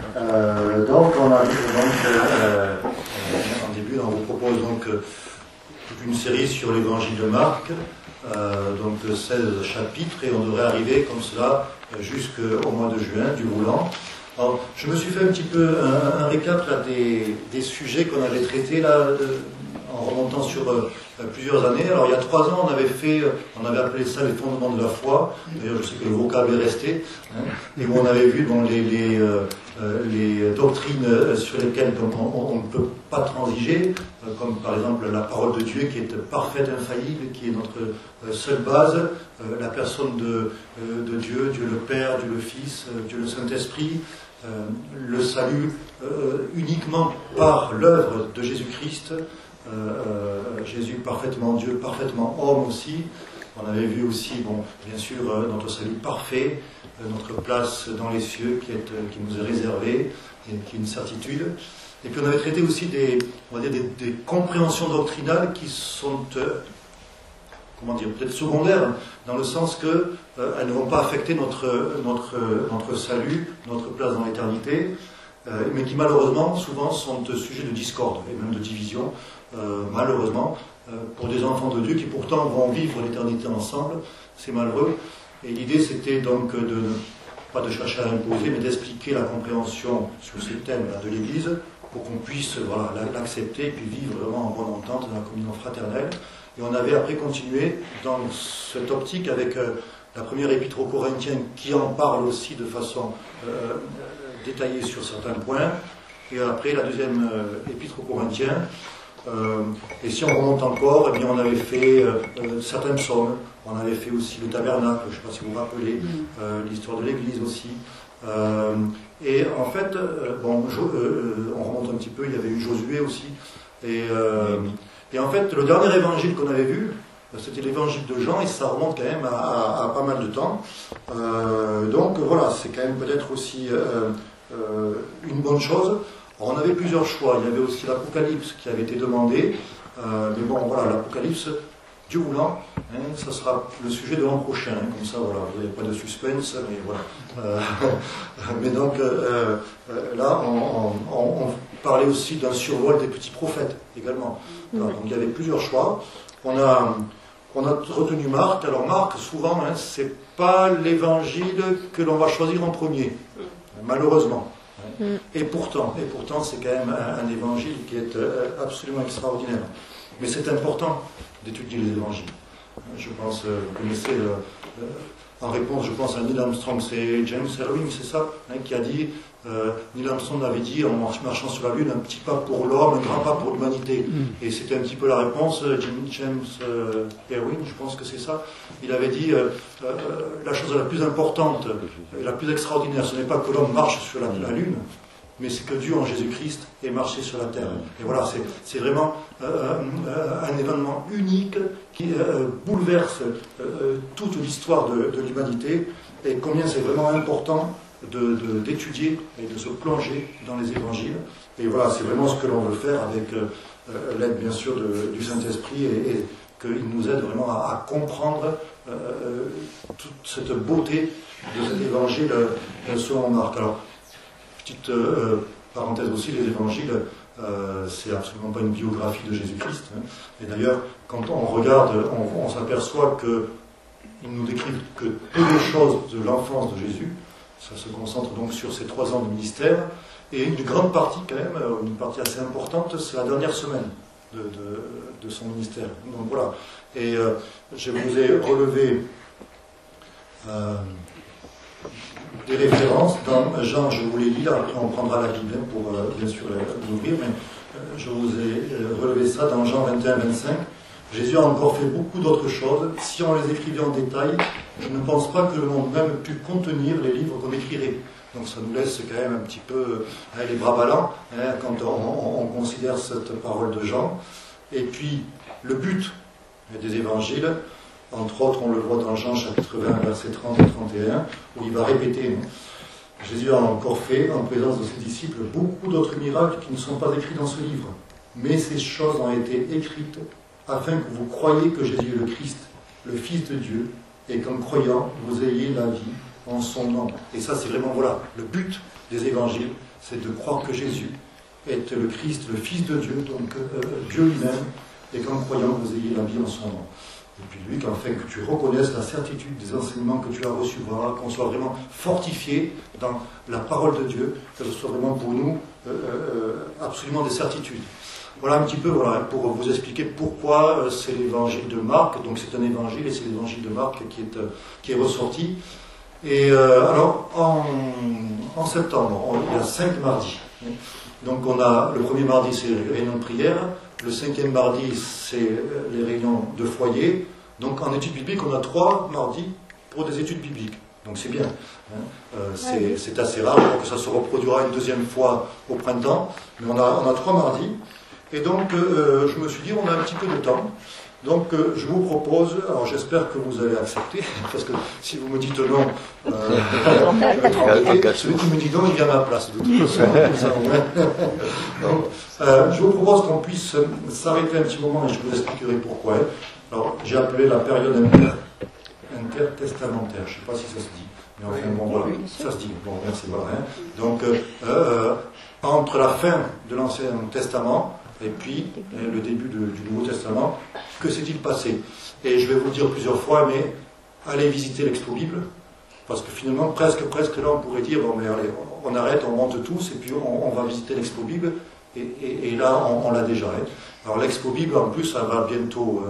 Donc, on arrive en début, on vous propose donc toute une série sur l'évangile de Marc, donc 16 chapitres, et on devrait arriver comme cela jusqu'au mois de juin, du roulant. Alors, je me suis fait un petit peu un récap là, des sujets qu'on avait traités là, en remontant sur plusieurs années. Alors il y a 3 ans, on avait appelé ça les fondements de la foi. D'ailleurs, je sais que le vocable est resté. Et où on avait vu bon, les doctrines sur lesquelles donc, on ne peut pas transiger, comme par exemple la parole de Dieu qui est parfaite, infaillible, qui est notre seule base, la personne de Dieu, Dieu le Père, Dieu le Fils, Dieu le Saint-Esprit, le salut uniquement par l'œuvre de Jésus-Christ, Jésus parfaitement Dieu, parfaitement homme aussi. On avait vu aussi, bon, bien sûr, notre salut parfait, notre place dans les cieux qui nous est réservée, et qui est une certitude. Et puis on avait traité aussi des compréhensions doctrinales qui sont, peut-être secondaires, dans le sens que elles ne vont pas affecter notre salut, notre place dans l'éternité, mais qui malheureusement souvent sont sujets de discorde et même de division, malheureusement, pour des enfants de Dieu qui pourtant vont vivre l'éternité ensemble. C'est malheureux. Et l'idée c'était donc pas de chercher à imposer, mais d'expliquer la compréhension sur ce thème de l'Église pour qu'on puisse l'accepter et puis vivre vraiment en bonne entente dans la communion fraternelle. Et on avait après continué dans cette optique avec la première épître aux Corinthiens qui en parle aussi de façon détaillée sur certains points, et après la deuxième épître aux Corinthiens. Et si on remonte encore, eh bien on avait fait certains psaumes, on avait fait aussi le tabernacle, je ne sais pas si vous vous rappelez, l'histoire de l'Église aussi. Et en fait, on remonte un petit peu, il y avait eu Josué aussi. Et en fait, le dernier évangile qu'on avait vu, c'était l'évangile de Jean, et ça remonte quand même à pas mal de temps. Donc voilà, c'est quand même peut-être aussi une bonne chose. Alors, on avait plusieurs choix. Il y avait aussi l'Apocalypse qui avait été demandé. Mais bon, voilà, l'Apocalypse, Dieu voulant, ça sera le sujet de l'an prochain. Comme ça, voilà, vous n'avez pas de suspense, mais voilà. Mais donc, là, on parlait aussi d'un survol des petits prophètes également. Voilà, donc il y avait plusieurs choix. On a retenu Marc. Alors Marc, souvent, c'est pas l'évangile que l'on va choisir en premier, malheureusement. Et pourtant, c'est quand même un évangile qui est absolument extraordinaire. Mais c'est important d'étudier les évangiles. Je pense, vous connaissez, en réponse, je pense à Neil Armstrong, c'est James Irving, c'est ça, qui a dit, Neil Armstrong avait dit, en marchant sur la Lune, un petit pas pour l'homme, un grand pas pour l'humanité. Et c'était un petit peu la réponse, James Irving, je pense que c'est ça. Il avait dit, la chose la plus importante, la plus extraordinaire, ce n'est pas que l'homme marche sur la Lune, mais c'est que Dieu en Jésus-Christ est marché sur la terre. Et voilà, c'est vraiment un événement unique qui bouleverse toute l'histoire de l'humanité, et combien c'est vraiment important d'étudier et de se plonger dans les évangiles. Et voilà, c'est vraiment ce que l'on veut faire avec l'aide bien sûr du Saint-Esprit, et qu'il nous aide vraiment à comprendre toute cette beauté de cet évangile selon Marc. Alors, petite parenthèse aussi, les évangiles, c'est absolument pas une biographie de Jésus-Christ. Et d'ailleurs, quand on regarde, on s'aperçoit qu'ils nous décrivent que peu de choses de l'enfance de Jésus. Ça se concentre donc sur ces 3 ans de ministère. Et une grande partie, quand même, une partie assez importante, c'est la dernière semaine de son ministère. Donc voilà. Et je vous ai relevé des références dans Jean, je vous les lis, après on prendra la Bible pour bien sûr l'ouvrir, mais je vous ai relevé ça dans Jean 21-25. Jésus a encore fait beaucoup d'autres choses. Si on les écrivait en détail, je ne pense pas que le monde même pût contenir les livres qu'on écrirait. Donc ça nous laisse quand même un petit peu les bras ballants quand on considère cette parole de Jean. Et puis, le but des évangiles, entre autres, on le voit dans Jean chapitre 20, versets 30 et 31, où il va répéter, Jésus a encore fait, en présence de ses disciples, beaucoup d'autres miracles qui ne sont pas écrits dans ce livre. Mais ces choses ont été écrites afin que vous croyiez que Jésus est le Christ, le Fils de Dieu, et qu'en croyant, vous ayez la vie en son nom. Et ça, c'est vraiment, voilà, le but des évangiles, c'est de croire que Jésus est le Christ, le Fils de Dieu, donc Dieu lui-même, et qu'en croyant, vous ayez la vie en son nom. Et puis lui, qu'enfin que tu reconnaisses la certitude des enseignements que tu as reçus, voilà, qu'on soit vraiment fortifié dans la parole de Dieu, que ce soit vraiment pour nous absolument des certitudes. Voilà un petit peu, voilà, pour vous expliquer pourquoi c'est l'évangile de Marc. Donc c'est un évangile et c'est l'évangile de Marc qui est ressorti. Et alors, en septembre, il y a 5 mardis. Donc on a, le premier mardi, c'est les réunions de prière. Le 5e mardi, c'est les réunions de foyer. Donc en études bibliques, on a 3 mardis pour des études bibliques. Donc c'est bien. C'est assez rare. Je crois que ça se reproduira une 2e fois au printemps. Mais on a 3 mardis. Et donc je me suis dit, on a un petit peu de temps. Donc je vous propose, alors j'espère que vous allez accepter, parce que si vous me dites non, celui qui me dit non, il vient à ma place. De toute façon, donc, je vous propose qu'on puisse s'arrêter un petit moment et je vous expliquerai pourquoi. Alors j'ai appelé la période intertestamentaire, je ne sais pas si ça se dit, mais enfin bon voilà, ça se dit, bon merci, voilà. Donc entre la fin de l'Ancien Testament et puis le début du Nouveau Testament, que s'est-il passé? Et je vais vous le dire plusieurs fois, mais allez visiter l'Expo Bible, parce que finalement, presque là, on pourrait dire, bon, mais allez, on arrête, on monte tous, et puis on va visiter l'Expo Bible, et là, on l'a déjà. Alors l'Expo Bible, en plus, ça va bientôt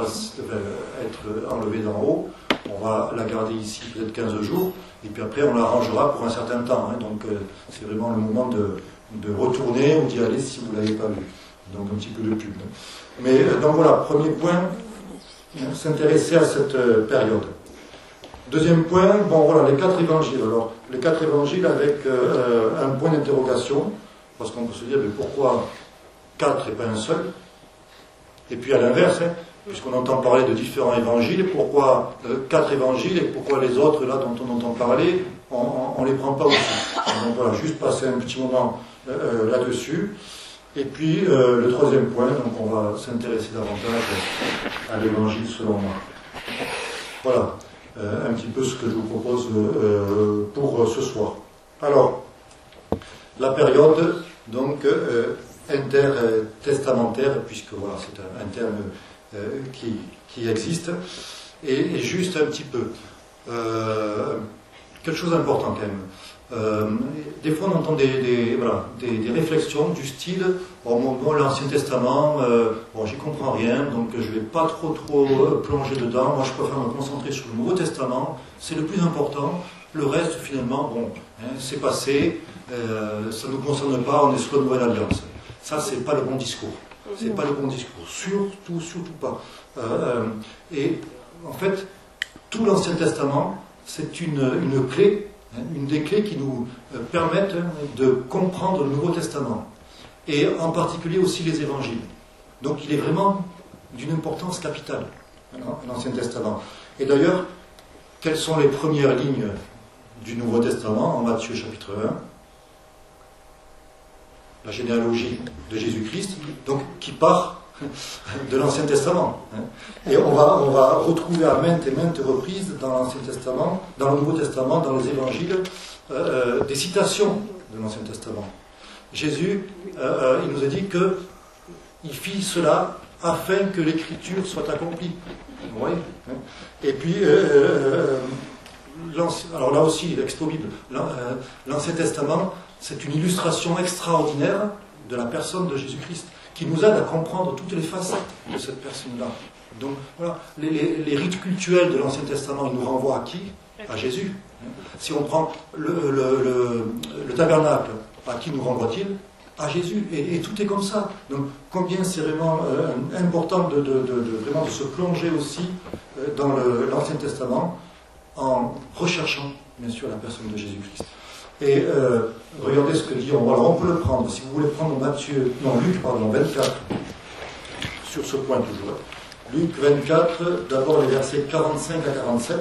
être enlevée d'en haut, on va la garder ici peut-être 15 jours, et puis après, on la rangera pour un certain temps. Donc c'est vraiment le moment de retourner ou d'y aller si vous ne l'avez pas vu. Donc un petit peu de pub. Mais donc voilà, premier point, s'intéresser à cette période. Deuxième point, bon voilà, les 4 évangiles. Alors, les 4 évangiles avec un point d'interrogation, parce qu'on peut se dire, mais pourquoi 4 et pas un seul? Et puis à l'inverse, puisqu'on entend parler de différents évangiles, pourquoi 4 évangiles et pourquoi les autres, là, dont on entend parler, on ne les prend pas aussi? Donc voilà, juste passer un petit moment là-dessus. Et puis, le 3e point, donc on va s'intéresser davantage à l'évangile selon moi. Voilà, un petit peu ce que je vous propose pour ce soir. Alors, la période, donc, intertestamentaire, puisque voilà, c'est un terme qui existe, et juste un petit peu. Quelque chose d'important quand même. Des fois on entend des réflexions du style bon, l'Ancien Testament, bon, j'y comprends rien, donc je ne vais pas trop plonger dedans, moi je préfère me concentrer sur le Nouveau Testament, c'est le plus important, le reste finalement, bon, c'est passé, ça ne nous concerne pas, on est sous la Nouvelle Alliance. Ça, c'est pas le bon discours. C'est pas le bon discours. Surtout pas. Et en fait, tout l'Ancien Testament, c'est une clé, une des clés qui nous permettent de comprendre le Nouveau Testament, et en particulier aussi les évangiles. Donc il est vraiment d'une importance capitale, l'Ancien Testament. Et d'ailleurs, quelles sont les premières lignes du Nouveau Testament en Matthieu chapitre 1? La généalogie de Jésus-Christ, donc qui part de l'Ancien Testament. Et on va retrouver à maintes et maintes reprises dans l'Ancien Testament, dans le Nouveau Testament, dans les évangiles, des citations de l'Ancien Testament. Jésus, il nous a dit qu'il fit cela afin que l'Écriture soit accomplie. Vous voyez? Et puis, alors là aussi, l'Expo Bible, l'Ancien Testament, c'est une illustration extraordinaire de la personne de Jésus-Christ, qui nous aide à comprendre toutes les facettes de cette personne-là. Donc voilà, les rites cultuels de l'Ancien Testament, ils nous renvoient à qui? À Jésus. Si on prend le tabernacle, à qui nous renvoie-t-il? À Jésus. Et tout est comme ça. Donc combien c'est vraiment important vraiment de se plonger aussi dans l'Ancien Testament en recherchant, bien sûr, la personne de Jésus-Christ. Et regardez ce que dit, on peut le prendre, si vous voulez prendre Luc 24, sur ce point toujours. Luc 24, d'abord les versets 45 à 47.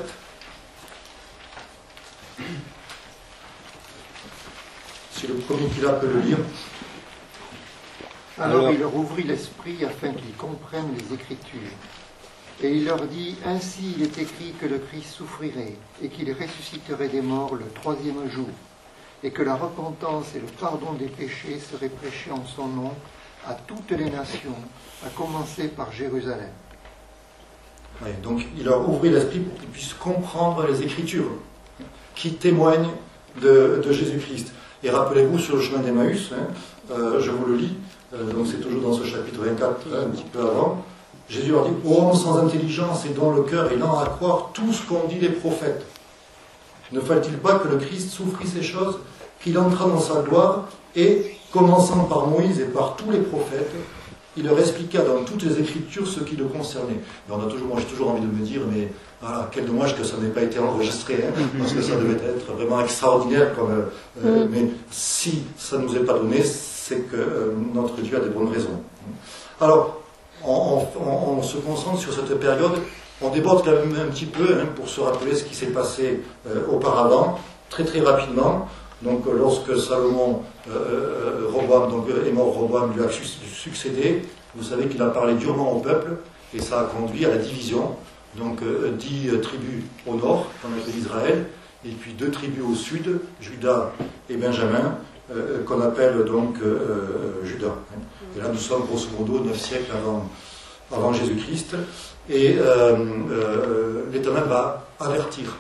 Si le premier qui l'a peut le lire. Alors il leur ouvrit l'esprit afin qu'ils comprennent les Écritures. Et il leur dit, ainsi il est écrit que le Christ souffrirait et qu'il ressusciterait des morts le 3e jour, et que la repentance et le pardon des péchés seraient prêchés en son nom à toutes les nations, à commencer par Jérusalem. Oui, donc il leur ouvrit l'esprit pour qu'ils puissent comprendre les Écritures qui témoignent de Jésus-Christ. Et rappelez-vous, sur le chemin d'Emmaüs, je vous le lis, donc c'est toujours dans ce chapitre 24, un petit peu avant, Jésus leur dit, ô homme sans intelligence et dont le cœur est lent à croire tout ce qu'ont dit les prophètes. Ne fallait-il pas que le Christ souffrit ces choses, qu'il entra dans sa gloire, et, commençant par Moïse et par tous les prophètes, il leur expliqua dans toutes les Écritures ce qui le concernait. Et moi j'ai toujours envie de me dire, mais voilà, quel dommage que ça n'ait pas été enregistré, parce que ça devait être vraiment extraordinaire. Mais si ça ne nous est pas donné, c'est que notre Dieu a des bonnes raisons. Alors, on se concentre sur cette période, on déborde quand même un petit peu pour se rappeler ce qui s'est passé auparavant, très très rapidement. Donc lorsque Salomon, Roboam, est mort, Roboam lui a succédé, vous savez qu'il a parlé durement au peuple, et ça a conduit à la division. Donc 10 tribus au nord, dans le pays d'Israël, et puis 2 tribus au sud, Juda et Benjamin, qu'on appelle donc Juda. Et là nous sommes grosso modo 9 siècles avant Jésus-Christ, et l'Éternel va avertir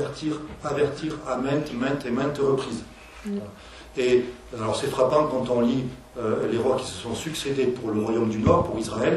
à maintes reprises. Et alors c'est frappant quand on lit les rois qui se sont succédés pour le royaume du Nord, pour Israël.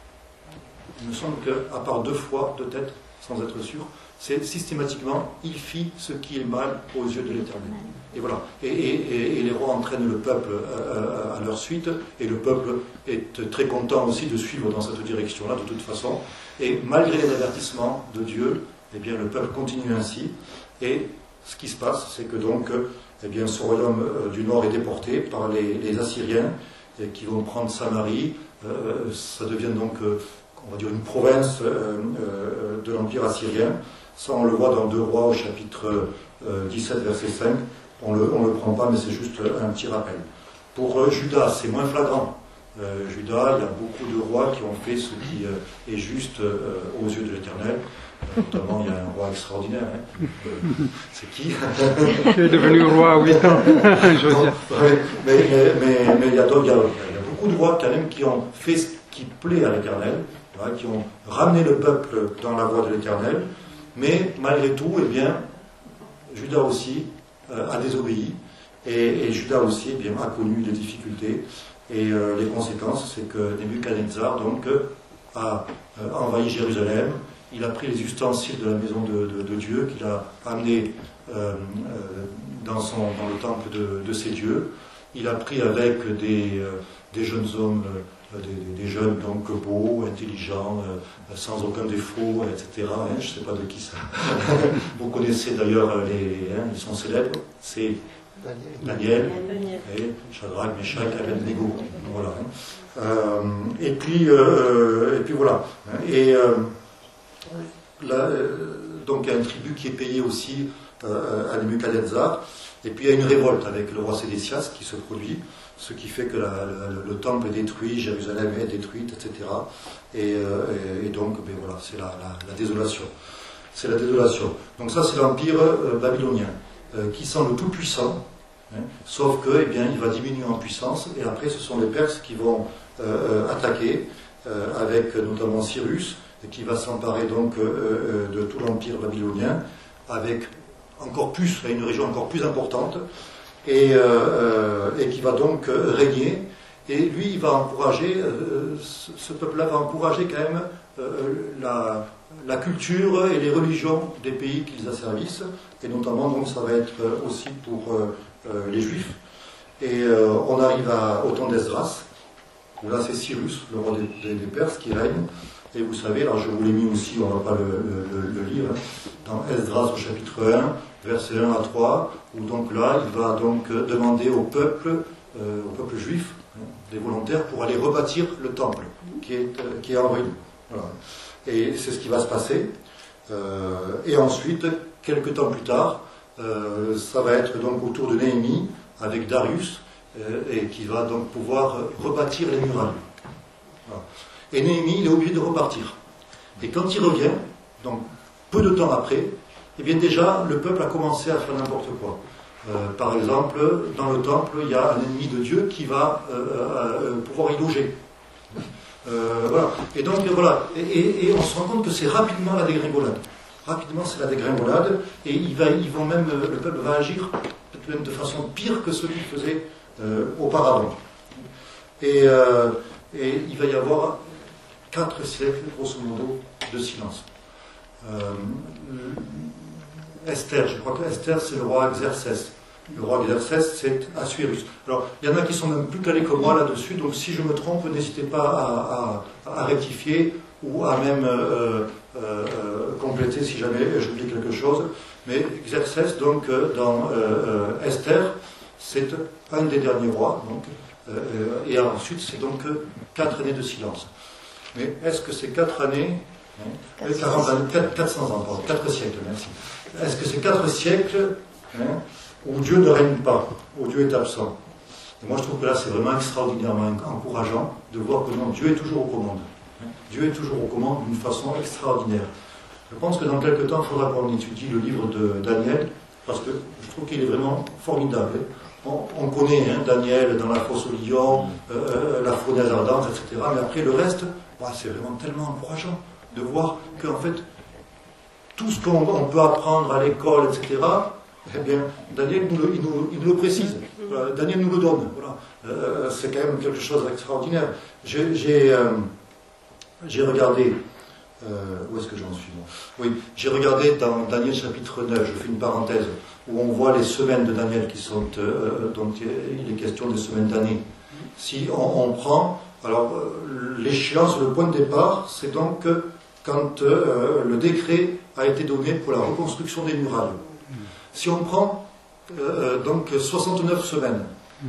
Il me semble qu'à part 2 fois, de tête, sans être sûr, c'est systématiquement, il fit ce qui est mal aux yeux de l'Éternel. Et voilà. Et les rois entraînent le peuple à leur suite, et le peuple est très content aussi de suivre dans cette direction-là, de toute façon. Et malgré les avertissements de Dieu, eh bien, le peuple continue ainsi. Et ce qui se passe, c'est que donc, eh bien, ce royaume du Nord est déporté par les Assyriens, qui vont prendre Samarie. Ça devient donc, on va dire, une province de l'Empire assyrien. Ça, on le voit dans 2 Rois au chapitre 17, verset 5. On le prend pas, mais c'est juste un petit rappel. Pour Juda, c'est moins flagrant. Juda, il y a beaucoup de rois qui ont fait ce qui est juste aux yeux de l'Éternel. Notamment, il y a un roi extraordinaire. C'est qui? Qui est devenu roi à 8 ans. Mais il y a beaucoup de rois quand même qui ont fait ce qui plaît à l'Éternel, qui ont ramené le peuple dans la voie de l'Éternel. Mais malgré tout, eh bien, Juda aussi a désobéi, et Juda aussi eh bien, a connu des difficultés. Et les conséquences, c'est que Nebuchadnezzar donc, a envahi Jérusalem. Il a pris les ustensiles de la maison de Dieu, qu'il a amenés dans le temple de ses dieux. Il a pris avec des jeunes hommes, des jeunes donc beaux, intelligents, sans aucun défaut, etc. Je ne sais pas de qui ça. Vous connaissez d'ailleurs ils sont célèbres. C'est Daniel, et Shadrach, Meshach, Abednego. Voilà. Et puis voilà. Et là, donc il y a une tribu qui est payée aussi à Nebuchadnezzar. Et puis il y a une révolte avec le roi Sédécias qui se produit, ce qui fait que le temple est détruit, Jérusalem est détruite, etc. Et donc, ben voilà, c'est la désolation. C'est la désolation. Donc ça, c'est l'empire babylonien, qui sent le tout-puissant, sauf que, eh bien, il va diminuer en puissance, et après, ce sont les Perses qui vont attaquer, avec notamment Cyrus, qui va s'emparer donc de tout l'empire babylonien, avec encore plus, une région encore plus importante, et qui va donc régner. Et lui, il va encourager, ce peuple-là va encourager quand même la culture et les religions des pays qu'ils asservissent, et notamment, donc, ça va être aussi pour les Juifs. Et on arrive au temps d'Esdras, où là c'est Cyrus, le roi des Perses, qui règne. Et vous savez, alors je vous l'ai mis aussi, on ne va pas le lire, dans Esdras au chapitre 1, versets 1 à 3, où donc là, il va donc demander au peuple juif, des volontaires, pour aller rebâtir le temple, qui est en ruine. Voilà. Et c'est ce qui va se passer. Et ensuite, quelques temps plus tard, ça va être donc autour de Néhémie, avec Darius, et qui va donc pouvoir rebâtir les murailles. Voilà. Et Néhémie, il est obligé de repartir. Et quand il revient, donc peu de temps après, eh bien déjà, le peuple a commencé à faire n'importe quoi. Par exemple, dans le temple, il y a un ennemi de Dieu qui va pouvoir y loger. Voilà. Et donc, voilà. Et on se rend compte que c'est rapidement la dégringolade. Rapidement, c'est la dégringolade. Et le peuple va agir peut-être même de façon pire que ce qu'il faisait auparavant. Et il va y avoir 4 siècles, grosso modo, de silence. Esther, je crois que Esther, c'est le roi Xerxès. Le roi Xerxès, c'est Assuérus. Alors, il y en a qui sont même plus calés que moi là-dessus, donc si je me trompe, n'hésitez pas à rectifier ou à même compléter si jamais j'oublie quelque chose. Mais Xerxès, donc, dans Esther, c'est un des derniers rois, donc, et ensuite, c'est donc 4 années de silence. Mais est-ce que ces 4 années, 400 ans, pardon, 4 siècles, merci. Est-ce que ces 4 siècles où Dieu ne règne pas, où Dieu est absent? Et moi je trouve que là c'est vraiment extraordinairement encourageant de voir que non, Dieu est toujours aux commandes. Dieu est toujours aux commandes d'une façon extraordinaire. Je pense que dans quelques temps, il faudra qu'on étudie le livre de Daniel, parce que je trouve qu'il est vraiment formidable. On connaît Daniel dans la fosse au lion, la fournaise ardente, etc. Mais après le reste, c'est vraiment tellement encourageant de voir qu'en fait, tout ce qu'on peut apprendre à l'école, etc., eh bien, Daniel il nous le précise. Voilà, Daniel nous le donne. Voilà. C'est quand même quelque chose d'extraordinaire. J'ai regardé... où est-ce que j'en suis moi? Oui, j'ai regardé dans Daniel chapitre 9, je fais une parenthèse, où on voit les semaines de Daniel qui sont... donc il est question des semaines d'année. Si on prend... Alors, l'échéance, le point de départ, c'est donc quand le décret a été donné pour la reconstruction des murailles. Si on prend donc 69 semaines,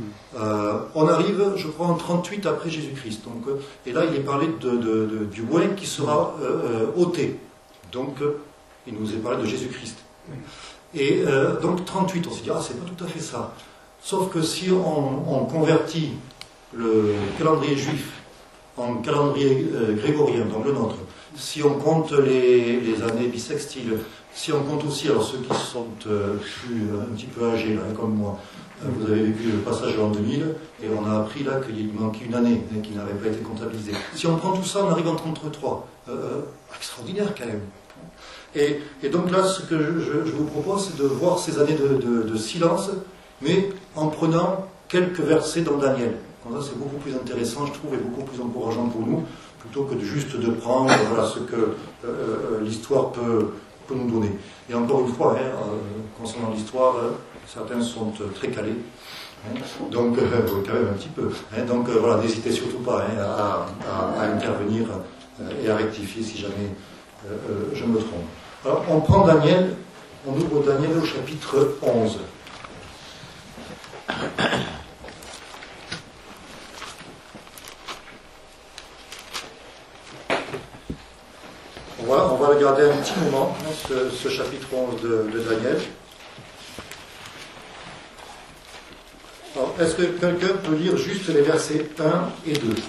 on arrive, je crois, en 38 après Jésus-Christ. Donc, et là, il est parlé du bois qui sera ôté. Donc, il nous est parlé de Jésus-Christ. Et donc 38, on s'est dit, c'est pas tout à fait ça. Sauf que si on convertit le calendrier juif en calendrier grégorien, donc le nôtre, si on compte les années bissextiles, si on compte aussi, alors ceux qui sont plus un petit peu âgés, là, comme moi, vous avez vécu le passage de l'an 2000, et on a appris là qu'il manquait une année qui n'avait pas été comptabilisée. Si on prend tout ça, on arrive en 33. Extraordinaire quand même. Et donc là, ce que je vous propose, c'est de voir ces années de silence, mais en prenant quelques versets dans Daniel. Comme ça, c'est beaucoup plus intéressant, je trouve, et beaucoup plus encourageant pour nous, plutôt que juste de prendre ce que l'histoire peut nous donner. Et encore une fois, concernant l'histoire, certains sont très calés, donc quand même un petit peu. Donc voilà, n'hésitez surtout pas à intervenir et à rectifier si jamais je me trompe. Alors, on prend Daniel, on ouvre Daniel au chapitre 11. On va regarder un petit moment, ce chapitre 11 de Daniel. Alors, est-ce que quelqu'un peut lire juste les versets 1 et 2?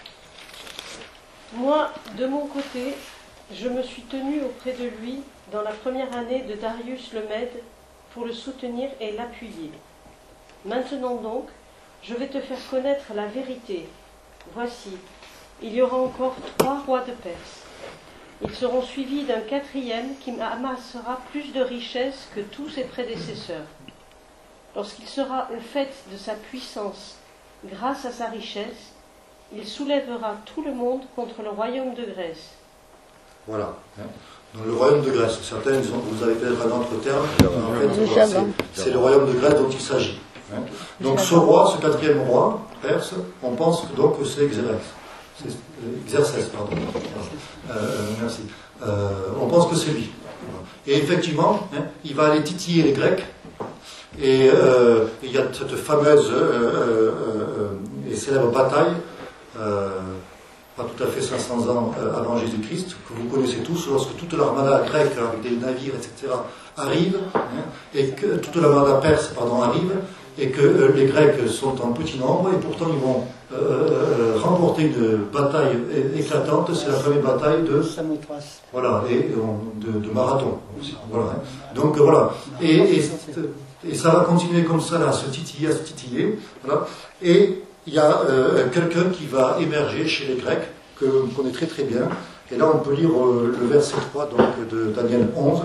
Moi, de mon côté, je me suis tenu auprès de lui dans la première année de Darius le Mède pour le soutenir et l'appuyer. Maintenant donc, je vais te faire connaître la vérité. Voici, il y aura encore 3 rois de Perse. Ils seront suivis d'un 4e qui amassera plus de richesses que tous ses prédécesseurs. Lorsqu'il sera au fait de sa puissance, grâce à sa richesse, il soulèvera tout le monde contre le royaume de Grèce. Voilà. Donc, le royaume de Grèce, certains vous avez peut-être un autre terme, mais en fait, c'est le royaume de Grèce dont il s'agit. Donc ce roi, ce 4e roi perse, on pense donc que c'est Xerxès, pardon. Merci. On pense que c'est lui. Et effectivement, il va aller titiller les Grecs. Et il y a cette fameuse et célèbre bataille, pas tout à fait 500 ans avant Jésus-Christ, que vous connaissez tous, lorsque toute l'armada grecque, avec des navires, etc., arrive, et que toute l'armada perse, arrive, et que les Grecs sont en petit nombre, et pourtant ils vont remporter une bataille éclatante, c'est la fameuse bataille de Samothrace. voilà, et de Marathon aussi. Voilà, hein. Donc voilà, et ça va continuer comme ça là, à se titiller, voilà. Et il y a quelqu'un qui va émerger chez les Grecs, que l'on connaît très très bien, et là on peut lire le verset 3 donc, de Daniel 11,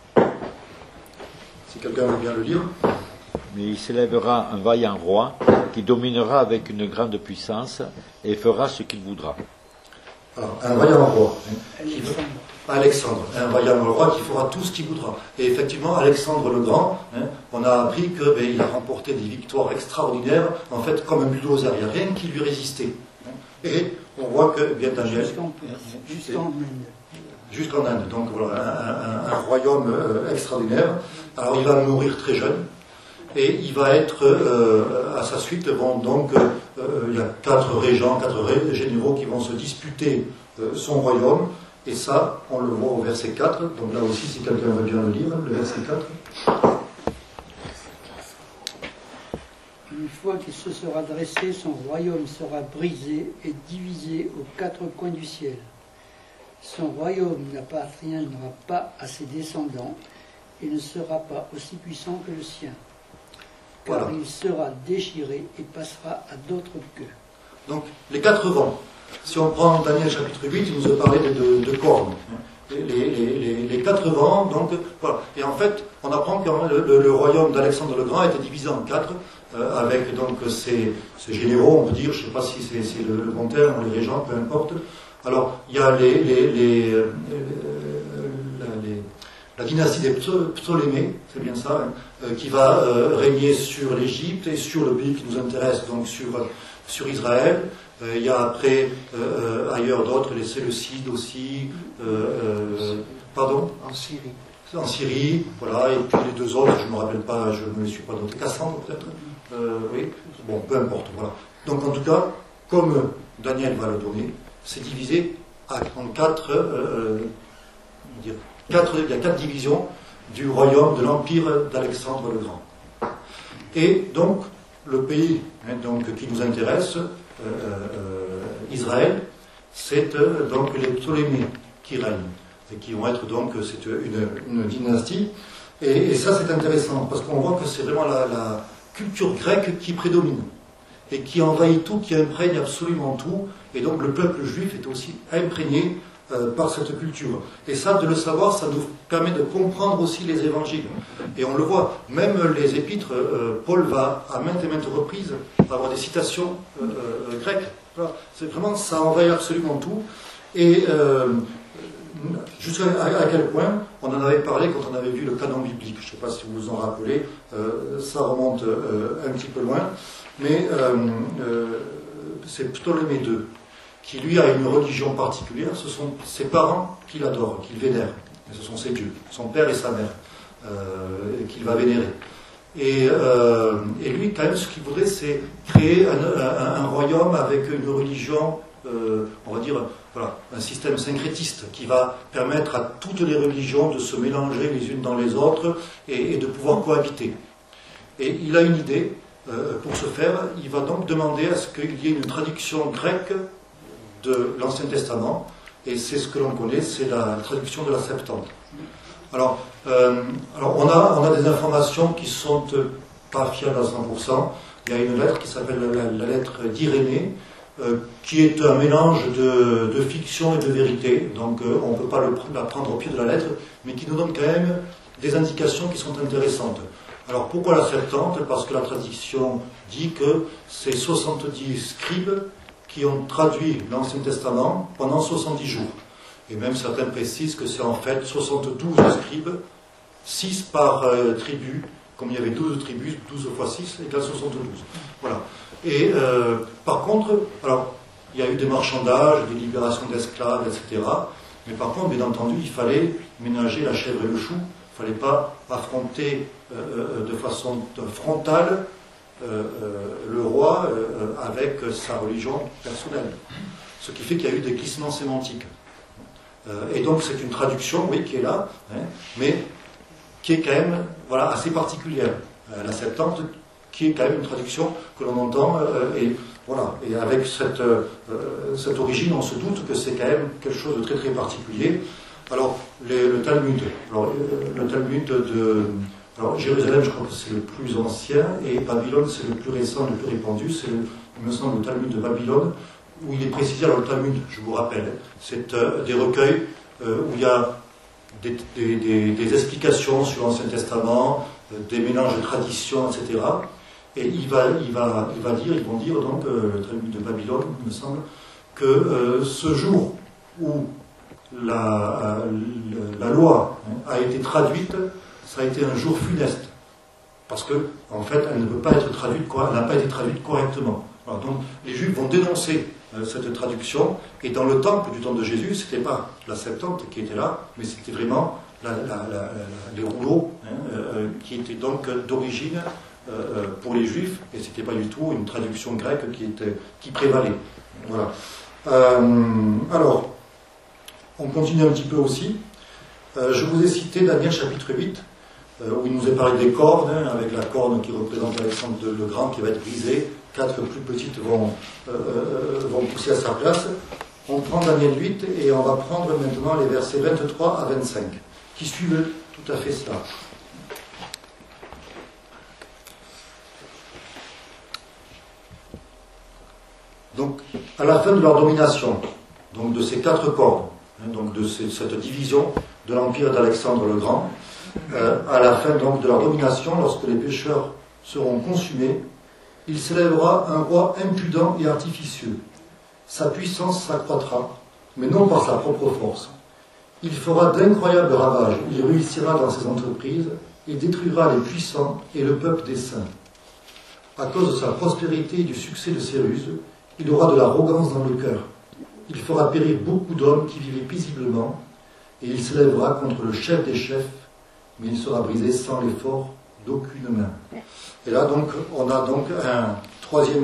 si quelqu'un veut bien le lire. Mais il s'élèvera un vaillant roi qui dominera avec une grande puissance et fera ce qu'il voudra. Alors, un vaillant roi, hein, Alexandre. un vaillant roi qui fera tout ce qu'il voudra. Et effectivement, Alexandre le Grand, hein, on a appris qu'il a remporté des victoires extraordinaires, en fait, comme un bulldozer, il n'y a rien qui lui résistait. Hein. Et on voit que, bien Daniel, Jusqu'en Inde. jusqu'en Inde, donc voilà, un royaume extraordinaire. Alors, il va mourir très jeune. Et il va être, à sa suite, il y a 4 régents, 4 généraux qui vont se disputer son royaume. Et ça, on le voit au verset 4. Donc là aussi, si quelqu'un veut bien le lire, le verset 4. Une fois qu'il se sera dressé, son royaume sera brisé et divisé aux 4 coins du ciel. Son royaume n'appartiendra pas à ses descendants et ne sera pas aussi puissant que le sien. Car Voilà. il sera déchiré et passera à d'autres queues. Donc, les 4 vents. Si on prend Daniel chapitre 8, il nous a parlé de cornes. Les 4 vents, donc, voilà. Et en fait, on apprend que le royaume d'Alexandre le Grand était divisé en 4, avec donc ses généraux, on peut dire, je ne sais pas si c'est le bon terme, les régents, peu importe. Alors, il y a la dynastie des Ptolémées, c'est bien ça, hein, qui va régner sur l'Égypte et sur le pays qui nous intéresse, donc sur Israël. Il y a après ailleurs d'autres, les Séleucides aussi, pardon, en Syrie, voilà, et puis les 2 autres, je ne me rappelle pas, je ne me suis pas noté, Cassandre peut-être, oui, bon, peu importe, voilà. Donc en tout cas, comme Daniel va le donner, c'est divisé en 4, il y a 4 divisions du royaume, de l'empire d'Alexandre le Grand. Et donc, le pays hein, donc, qui nous intéresse, Israël, c'est donc les Ptolémées qui règnent, et qui vont être donc, c'est une dynastie. Et ça, c'est intéressant, parce qu'on voit que c'est vraiment la culture grecque qui prédomine, et qui envahit tout, qui imprègne absolument tout, et donc le peuple juif est aussi imprégné par cette culture. Et ça, de le savoir, ça nous permet de comprendre aussi les évangiles. Et on le voit, même les épîtres, Paul va à maintes et maintes reprises avoir des citations grecques. Voilà. C'est vraiment, ça envahit absolument tout. Et jusqu'à quel point, on en avait parlé quand on avait vu le canon biblique. Je ne sais pas si vous vous en rappelez, ça remonte un petit peu loin. Mais c'est Ptolémée II, qui lui a une religion particulière, ce sont ses parents qui l'adorent, qui le vénèrent. Et ce sont ses dieux, son père et sa mère, qu'il va vénérer. Et lui, quand même, ce qu'il voudrait, c'est créer un royaume avec une religion, on va dire, voilà, un système syncrétiste qui va permettre à toutes les religions de se mélanger les unes dans les autres et de pouvoir cohabiter. Et il a une idée, pour ce faire, il va donc demander à ce qu'il y ait une traduction grecque de l'Ancien Testament, et c'est ce que l'on connaît, c'est la traduction de la Septante. Alors on a des informations qui sont pas fiables à 100%. Il y a une lettre qui s'appelle la lettre d'Irénée, qui est un mélange de fiction et de vérité. Donc on ne peut pas la prendre au pied de la lettre, mais qui nous donne quand même des indications qui sont intéressantes. Alors pourquoi la Septante? Parce que la tradition dit que c'est 70 scribes qui ont traduit l'Ancien Testament pendant 70 jours. Et même certains précisent que c'est en fait 72 scribes, 6 par tribu, comme il y avait 12 tribus, 12 fois 6 égale 72. Voilà. Et par contre, alors, il y a eu des marchandages, des libérations d'esclaves, etc. Mais par contre, bien entendu, il fallait ménager la chèvre et le chou. Il ne fallait pas affronter de façon frontale le roi avec sa religion personnelle. Ce qui fait qu'il y a eu des glissements sémantiques. Et donc c'est une traduction, oui, qui est là, hein, mais qui est quand même assez particulière. La Septante qui est quand même une traduction que l'on entend, et voilà. Et avec cette origine, on se doute que c'est quand même quelque chose de très très particulier. Alors, le Talmud. Alors, le Talmud alors, Jérusalem, je crois que c'est le plus ancien, et Babylone, c'est le plus récent, le plus répandu. C'est, il me semble, le Talmud de Babylone, où il est précisé. Alors, le Talmud, je vous rappelle, c'est des recueils où il y a des explications sur l'Ancien Testament, des mélanges de traditions, etc. Et ils vont dire donc, le Talmud de Babylone, il me semble, que ce jour où la loi a été traduite, ça a été un jour funeste. Parce que, en fait, elle ne peut pas être traduite, elle n'a pas été traduite correctement. Alors, donc, les Juifs vont dénoncer cette traduction, et dans le temple du temps de Jésus, c'était pas la Septante qui était là, mais c'était vraiment les rouleaux qui étaient donc d'origine pour les Juifs, et c'était pas du tout une traduction grecque qui prévalait. Voilà. Alors, on continue un petit peu aussi. Je vous ai cité Daniel chapitre 8, où il nous est parlé des cornes, avec la corne qui représente Alexandre le Grand qui va être brisée, 4 plus petites vont pousser à sa place. On prend Daniel 8 et on va prendre maintenant les versets 23 à 25, qui suivent tout à fait cela. Donc, à la fin de leur domination, donc de ces 4 cornes, donc de cette division de l'empire d'Alexandre le Grand, à la fin donc de leur domination, lorsque les pécheurs seront consumés, il s'élèvera un roi impudent et artificieux. Sa puissance s'accroîtra, mais non par sa propre force. Il fera d'incroyables ravages, il réussira dans ses entreprises et détruira les puissants et le peuple des saints. À cause de sa prospérité et du succès de ses ruses, il aura de l'arrogance dans le cœur. Il fera périr beaucoup d'hommes qui vivaient paisiblement, et il s'élèvera contre le chef des chefs, mais il sera brisé sans l'effort d'aucune main. Et là, donc, on a donc un troisième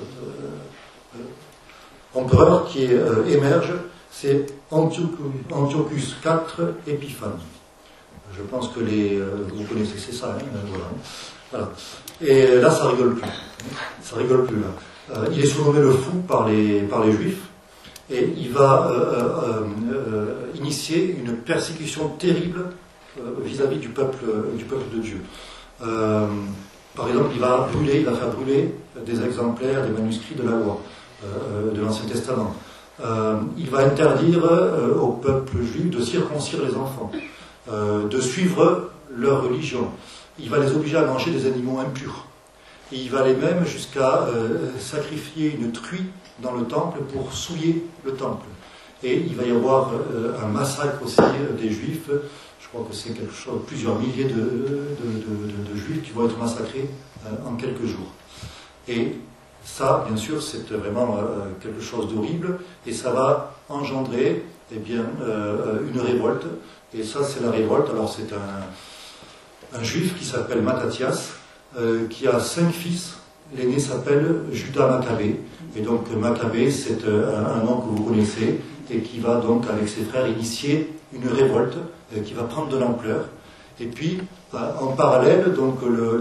empereur qui émerge, c'est Antiochus IV Épiphane. Je pense que vous connaissez, c'est ça, voilà. Et là, ça rigole plus. Ça rigole plus, là. Il est surnommé le fou par les Juifs, et il va initier une persécution terrible vis-à-vis du peuple de Dieu. Par exemple, il va faire brûler des exemplaires des manuscrits de la loi, de l'Ancien Testament. Il va interdire au peuple juif de circoncire les enfants, de suivre leur religion. Il va les obliger à manger des animaux impurs. Et il va aller même jusqu'à sacrifier une truie dans le temple pour souiller le temple. Et il va y avoir un massacre aussi des Juifs. Je crois que c'est quelque chose, plusieurs milliers de Juifs qui vont être massacrés en quelques jours. Et ça, bien sûr, c'est vraiment quelque chose d'horrible, et ça va engendrer une révolte. Et ça, c'est la révolte. Alors, c'est un Juif qui s'appelle Mattathias, qui a 5 fils. L'aîné s'appelle Judas Maccabée. Et donc, Maccabée, c'est un nom que vous connaissez, et qui va donc, avec ses frères, initier une révolte qui va prendre de l'ampleur. Et puis, en parallèle, donc,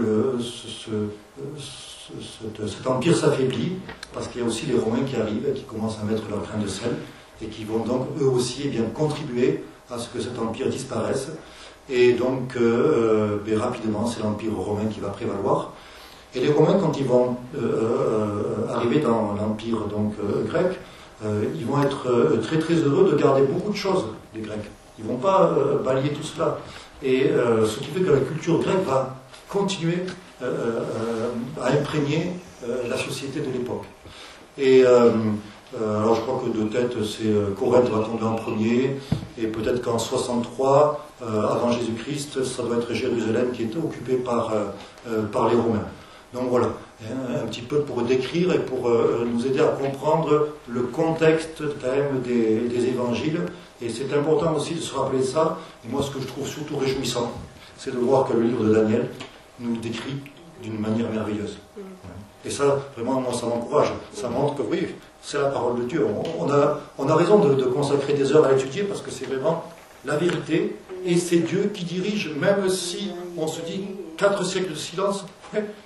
cet empire s'affaiblit, parce qu'il y a aussi les Romains qui arrivent, qui commencent à mettre leur grain de sel, et qui vont donc, eux aussi, contribuer à ce que cet empire disparaisse. Et donc, rapidement, c'est l'empire romain qui va prévaloir. Et les Romains, quand ils vont arriver dans l'empire grec, ils vont être très très heureux de garder beaucoup de choses des Grecs. Ils ne vont pas balayer tout cela. Et ce qui fait que la culture grecque va continuer à imprégner la société de l'époque. Et alors je crois que de tête, c'est Corinthe va tomber en premier, et peut-être qu'en 63, avant Jésus-Christ, ça doit être Jérusalem qui est occupée par les Romains. Donc voilà, un petit peu pour décrire et pour nous aider à comprendre le contexte quand même des évangiles. Et c'est important aussi de se rappeler ça. Et moi, ce que je trouve surtout réjouissant, c'est de voir que le livre de Daniel nous le décrit d'une manière merveilleuse. Et ça, vraiment, moi, ça m'encourage. Ça montre que oui, c'est la parole de Dieu. On a raison de consacrer des heures à l'étudier, parce que c'est vraiment la vérité. Et c'est Dieu qui dirige, même si on se dit 4 siècles de silence.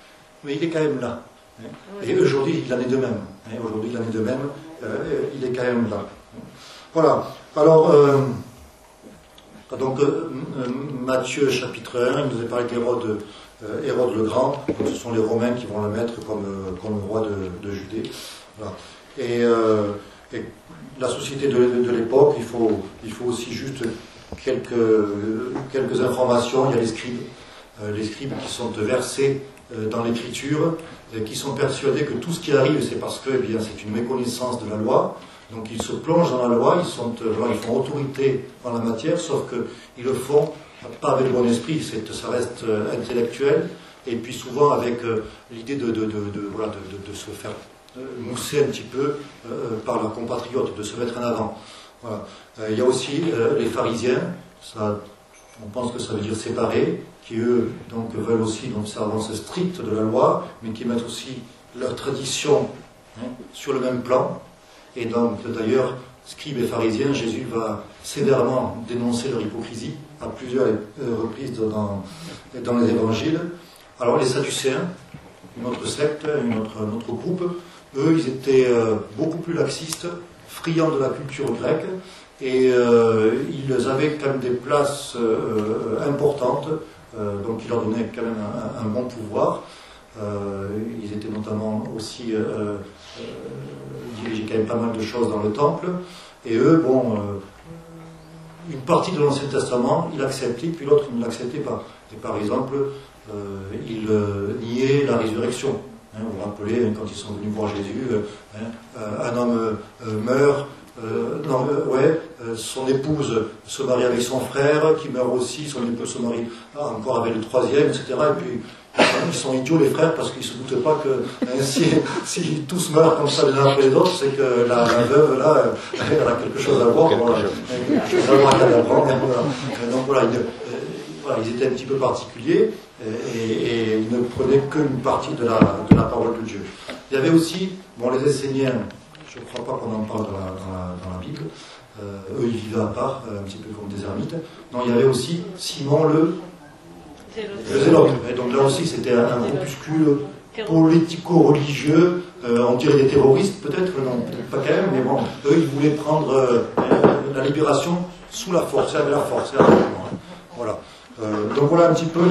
mais il est quand même là. Et aujourd'hui, il en est de même. Aujourd'hui, il en est de même. Il est quand même là. Voilà. Alors, donc, Matthieu chapitre 1, il nous a parlé d'Hérode Hérode le Grand. Donc, ce sont les Romains qui vont le mettre comme roi de Judée. Voilà. Et la société de l'époque, il faut aussi juste quelques informations. Il y a les scribes qui sont versés dans l'écriture, qui sont persuadés que tout ce qui arrive, c'est parce que c'est une méconnaissance de la loi. Donc ils se plongent dans la loi, ils font autorité en la matière, sauf qu'ils le font pas avec bon esprit, ça reste intellectuel, et puis souvent avec l'idée de se faire mousser un petit peu par leurs compatriotes, de se mettre en avant. Voilà. Il y a aussi les pharisiens, on pense que ça veut dire séparés, qui eux donc veulent aussi une observance stricte de la loi, mais qui mettent aussi leur tradition sur le même plan. Et donc d'ailleurs, scribes et pharisiens, Jésus va sévèrement dénoncer leur hypocrisie à plusieurs reprises dans les évangiles. Alors les Sadducéens, une autre secte, un autre groupe, eux ils étaient beaucoup plus laxistes, friands de la culture grecque, et ils avaient quand même des places importantes, donc ils leur donnaient quand même un bon pouvoir. Ils étaient notamment aussi dirigeaient quand même pas mal de choses dans le temple, et eux, une partie de l'Ancien Testament, ils l'acceptaient, puis l'autre, ils ne l'acceptaient pas. Et par exemple, ils niaient la résurrection. Vous vous rappelez, quand ils sont venus voir Jésus, un homme meurt, son épouse se marie avec son frère, qui meurt aussi, son épouse se marie encore avec le troisième, etc. Et puis, ils sont idiots les frères parce qu'ils ne se doutent pas que si tous meurent comme ça les uns après les autres, c'est que la veuve là, elle a quelque chose à voir. Donc voilà, ils étaient un petit peu particuliers et ils ne prenaient qu'une partie de la parole de Dieu. Il y avait aussi, les Esséniens, je ne crois pas qu'on en parle dans la Bible, eux ils vivaient à part, un petit peu comme des ermites. Non, il y avait aussi Simon le Zélote. Et donc là aussi, c'était un groupuscule politico-religieux, on dirait des terroristes peut-être, non, peut-être pas quand même, mais eux, ils voulaient prendre la libération sous la force, avec la force. Voilà. Donc voilà un petit peu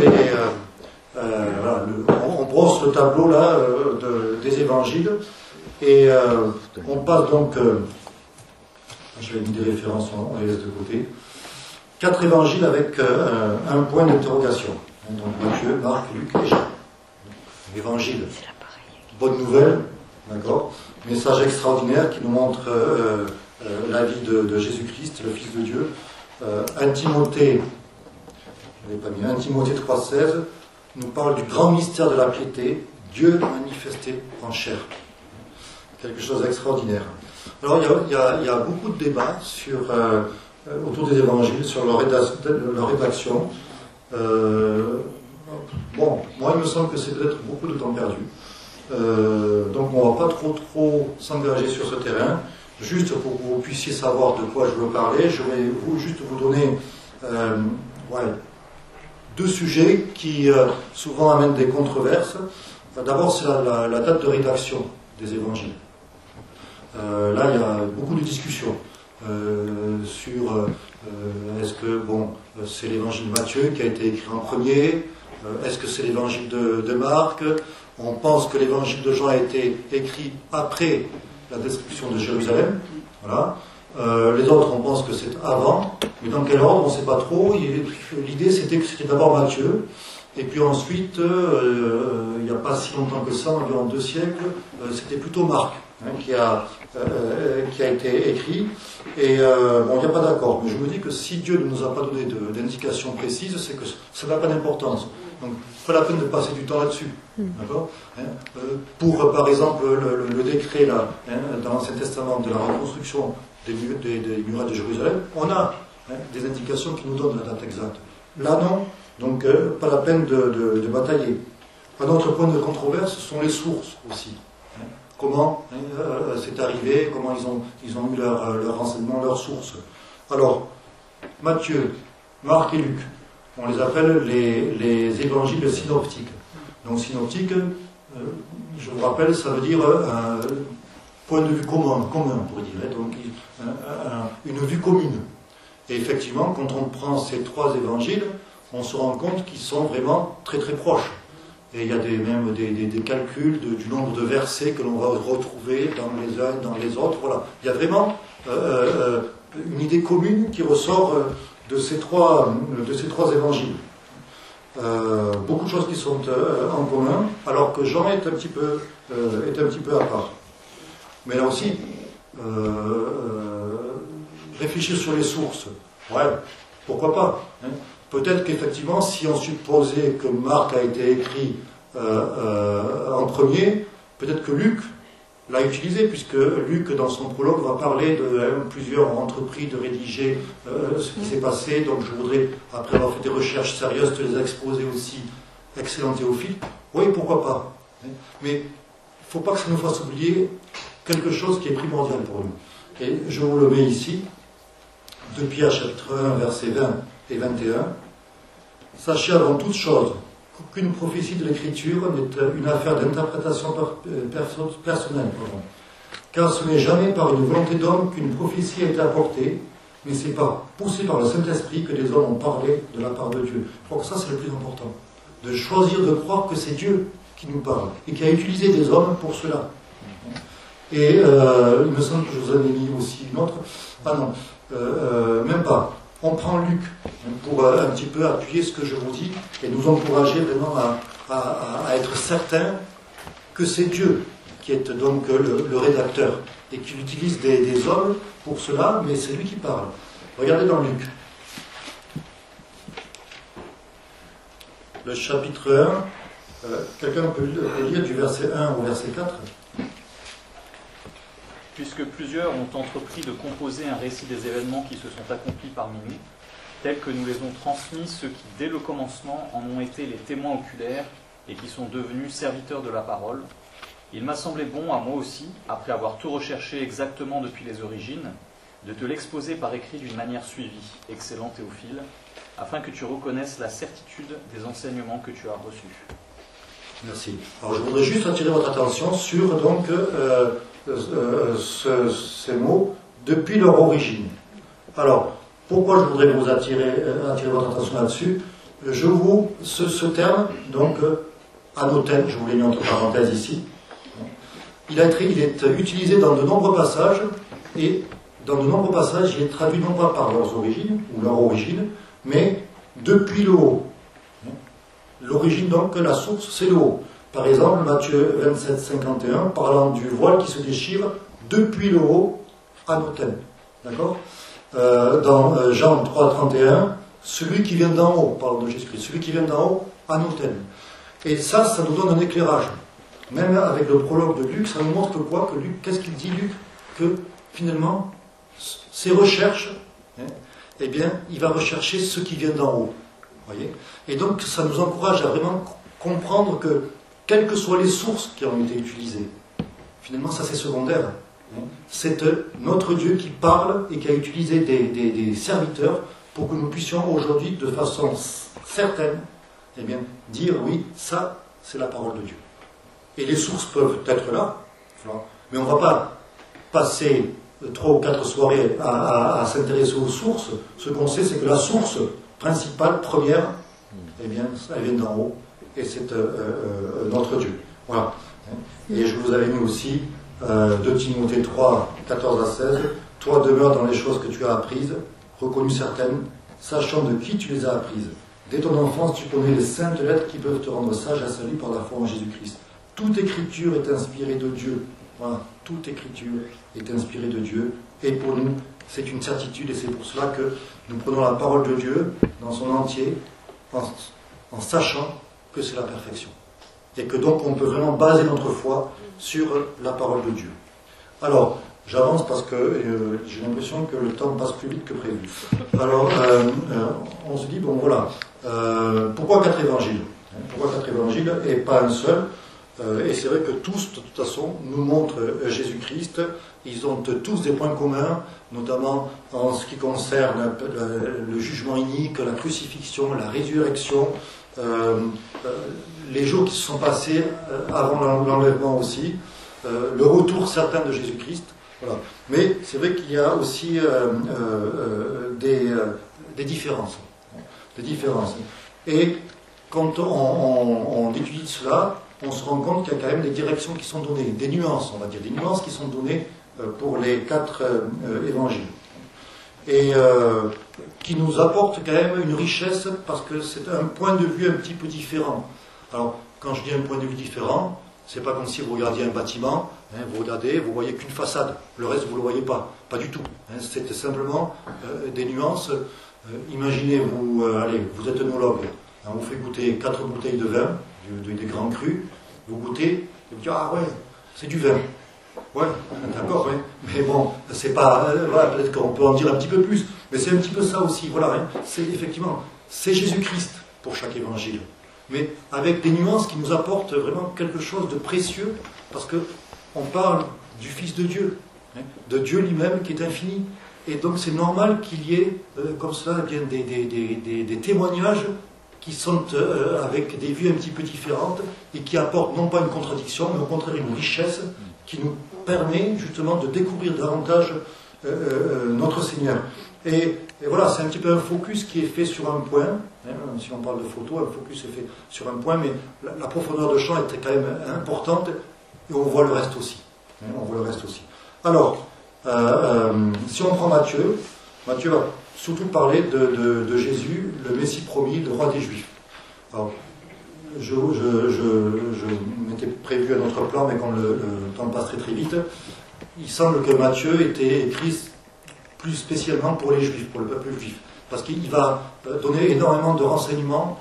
on brosse le tableau là des évangiles, et on passe donc, je vais mettre des références, on les laisse de côté, 4 évangiles avec un point d'interrogation. Donc Matthieu, Marc, Luc et Jean. L'évangile, bonne nouvelle, d'accord, message extraordinaire qui nous montre la vie de Jésus-Christ, le Fils de Dieu. 1 Timothée 3,16 nous parle du grand mystère de la piété, Dieu manifesté en chair. Quelque chose d'extraordinaire. Alors il y a beaucoup de débats autour des évangiles, sur leur rédaction. Moi il me semble que c'est peut-être beaucoup de temps perdu. Donc on ne va pas trop s'engager sur ce terrain. Juste pour que vous puissiez savoir de quoi je veux parler, je vais juste vous donner 2 sujets qui souvent amènent des controverses. D'abord c'est la date de rédaction des évangiles. Là il y a beaucoup de discussions sur est-ce que c'est l'évangile de Matthieu qui a été écrit en premier, est-ce que c'est l'évangile de Marc. On pense que l'évangile de Jean a été écrit après la destruction de Jérusalem. Voilà. Les autres, on pense que c'est avant, mais dans quel ordre, on ne sait pas trop. L'idée, c'était que c'était d'abord Matthieu, et puis ensuite, il n'y a pas si longtemps que ça, environ 2 siècles, c'était plutôt Marc qui a été écrit. Et il n'y a pas d'accord. Mais je me dis que si Dieu ne nous a pas donné d'indications précises, c'est que ça n'a pas d'importance. Donc, pas la peine de passer du temps là-dessus. D'accord, pour, par exemple, le décret là, dans l'Ancien Testament de la reconstruction des murailles de Jérusalem, on a des indications qui nous donnent la date exacte. Là, non. Donc, pas la peine de batailler. Un autre point de controverse, ce sont les sources aussi. Comment c'est arrivé, comment ils ont eu leurs renseignements, leurs sources. Alors, Matthieu, Marc et Luc, on les appelle les évangiles synoptiques. Donc synoptique, je vous rappelle, ça veut dire point de vue commun, on pourrait dire, donc une vue commune. Et effectivement, quand on prend ces trois évangiles, on se rend compte qu'ils sont vraiment très très proches. Et il y a même des calculs du nombre de versets que l'on va retrouver dans les uns et dans les autres. Voilà. Il y a vraiment une idée commune qui ressort de ces trois évangiles. Beaucoup de choses qui sont en commun, alors que Jean est un petit peu à part. Mais là aussi, réfléchir sur les sources, ouais, pourquoi pas, hein. Peut-être qu'effectivement, si on supposait que Marc a été écrit en premier, peut-être que Luc l'a utilisé, puisque Luc, dans son prologue, va parler de plusieurs ont entrepris de rédiger ce qui s'est passé. Donc je voudrais, après avoir fait des recherches sérieuses, te les exposer aussi, excellent Théophile. Oui, pourquoi pas. Mais il ne faut pas que ça nous fasse oublier quelque chose qui est primordial pour nous. Et je vous le mets ici, de Pierre chapitre 1, versets 20 et 21. Sachez avant toute chose qu'aucune prophétie de l'Écriture n'est une affaire d'interprétation personnelle. Car ce n'est jamais par une volonté d'homme qu'une prophétie a été apportée, mais c'est poussé par le Saint-Esprit que des hommes ont parlé de la part de Dieu. Je crois que ça, c'est le plus important. De choisir de croire que c'est Dieu qui nous parle et qui a utilisé des hommes pour cela. Et il me semble que je vous en ai mis aussi une autre. Ah non, même pas. On prend Luc pour un petit peu appuyer ce que je vous dis et nous encourager vraiment à être certains que c'est Dieu qui est donc le rédacteur et qu'il utilise des hommes pour cela, mais c'est lui qui parle. Regardez dans Luc. Le chapitre 1, quelqu'un peut lire du verset 1 au verset 4 ? Puisque plusieurs ont entrepris de composer un récit des événements qui se sont accomplis parmi nous, tels que nous les ont transmis ceux qui, dès le commencement, en ont été les témoins oculaires et qui sont devenus serviteurs de la parole, il m'a semblé bon à moi aussi, après avoir tout recherché exactement depuis les origines, de te l'exposer par écrit d'une manière suivie, excellent Théophile, afin que tu reconnaisses la certitude des enseignements que tu as reçus. Merci. Alors je voudrais juste attirer votre attention sur donc ces mots depuis leur origine. Alors, pourquoi je voudrais vous attirer votre attention là-dessus? Ce terme, donc, anotène, je vous l'ai mis entre parenthèses ici, il est utilisé dans de nombreux passages, et dans de nombreux passages, il est traduit non pas par leurs origines, ou leur origine, mais depuis le haut. L'origine, donc, la source, c'est le haut. Par exemple, Matthieu 27, 51, parlant du voile qui se déchire depuis le haut, anotène. D'accord? Dans Jean 3, 31, celui qui vient d'en haut, parlant de Jésus-Christ, celui qui vient d'en haut, anotène. Et ça nous donne un éclairage. Même avec le prologue de Luc, ça nous montre que quoi? Que Luc, qu'est-ce qu'il dit, Luc? Que finalement, ses recherches, eh bien, il va rechercher ce qui vient d'en haut. Voyez? Et donc, ça nous encourage à vraiment comprendre que, quelles que soient les sources qui ont été utilisées, finalement, ça c'est secondaire. C'est notre Dieu qui parle et qui a utilisé des serviteurs pour que nous puissions aujourd'hui, de façon certaine, eh bien, dire oui, ça, c'est la parole de Dieu. Et les sources peuvent être là, mais on ne va pas passer 3 ou 4 soirées à s'intéresser aux sources. Ce qu'on sait, c'est que la source principale, première, eh bien, elle vient d'en haut, et c'est notre Dieu. Voilà. Et je vous avais mis aussi 2 Timothée 3, 14 à 16. Toi demeure dans les choses que tu as apprises, reconnues certaines, sachant de qui tu les as apprises. Dès ton enfance, tu connais les saintes lettres qui peuvent te rendre sage à salut par la foi en Jésus-Christ. Toute écriture est inspirée de Dieu. Voilà. Toute écriture est inspirée de Dieu. Et pour nous, c'est une certitude, et c'est pour cela que nous prenons la parole de Dieu dans son entier, en sachant que c'est la perfection. Et que donc on peut vraiment baser notre foi sur la parole de Dieu. Alors, j'avance parce que j'ai l'impression que le temps passe plus vite que prévu. Alors, on se dit, bon voilà, pourquoi 4 évangiles? Pourquoi 4 évangiles et pas un seul? Et c'est vrai que tous, de toute façon, nous montrent Jésus-Christ. Ils ont tous des points communs, notamment en ce qui concerne le jugement inique, la crucifixion, la résurrection, les jours qui se sont passés avant l'enlèvement aussi, le retour certain de Jésus-Christ. Voilà. Mais c'est vrai qu'il y a aussi des différences. Et quand on étudie cela, on se rend compte qu'il y a quand même des directions qui sont données, des nuances, on va dire, des nuances qui sont données pour les 4 évangiles. Et qui nous apportent quand même une richesse parce que c'est un point de vue un petit peu différent. Alors, quand je dis un point de vue différent, c'est pas comme si vous regardiez un bâtiment, vous regardez, vous voyez qu'une façade, le reste vous ne le voyez pas, pas du tout. C'est simplement des nuances. Imaginez, vous êtes œnologue, on vous fait goûter 4 bouteilles de vin, des grands crus, vous goûtez, et vous dites, ah ouais, c'est du vin. Ouais, d'accord, ouais. Mais bon, c'est pas. Voilà, peut-être qu'on peut en dire un petit peu plus, mais c'est un petit peu ça aussi. Voilà, c'est effectivement, c'est Jésus-Christ pour chaque évangile, mais avec des nuances qui nous apportent vraiment quelque chose de précieux, parce que on parle du Fils de Dieu, de Dieu lui-même qui est infini, et donc c'est normal qu'il y ait comme cela bien des témoignages qui sont avec des vues un petit peu différentes et qui apportent non pas une contradiction, mais au contraire une richesse qui nous permet justement de découvrir davantage notre Seigneur. Et voilà, c'est un petit peu un focus qui est fait sur un point. Si on parle de photo, un focus est fait sur un point, mais la profondeur de champ est quand même importante et on voit le reste aussi. On voit le reste aussi. Alors, si on prend Matthieu va surtout parler de Jésus, le Messie promis, le roi des Juifs. Alors, je m'étais prévu un autre plan, mais comme le temps passe très très vite, il semble que Matthieu était écrit plus spécialement pour les Juifs, pour le peuple juif, parce qu'il va donner énormément de renseignements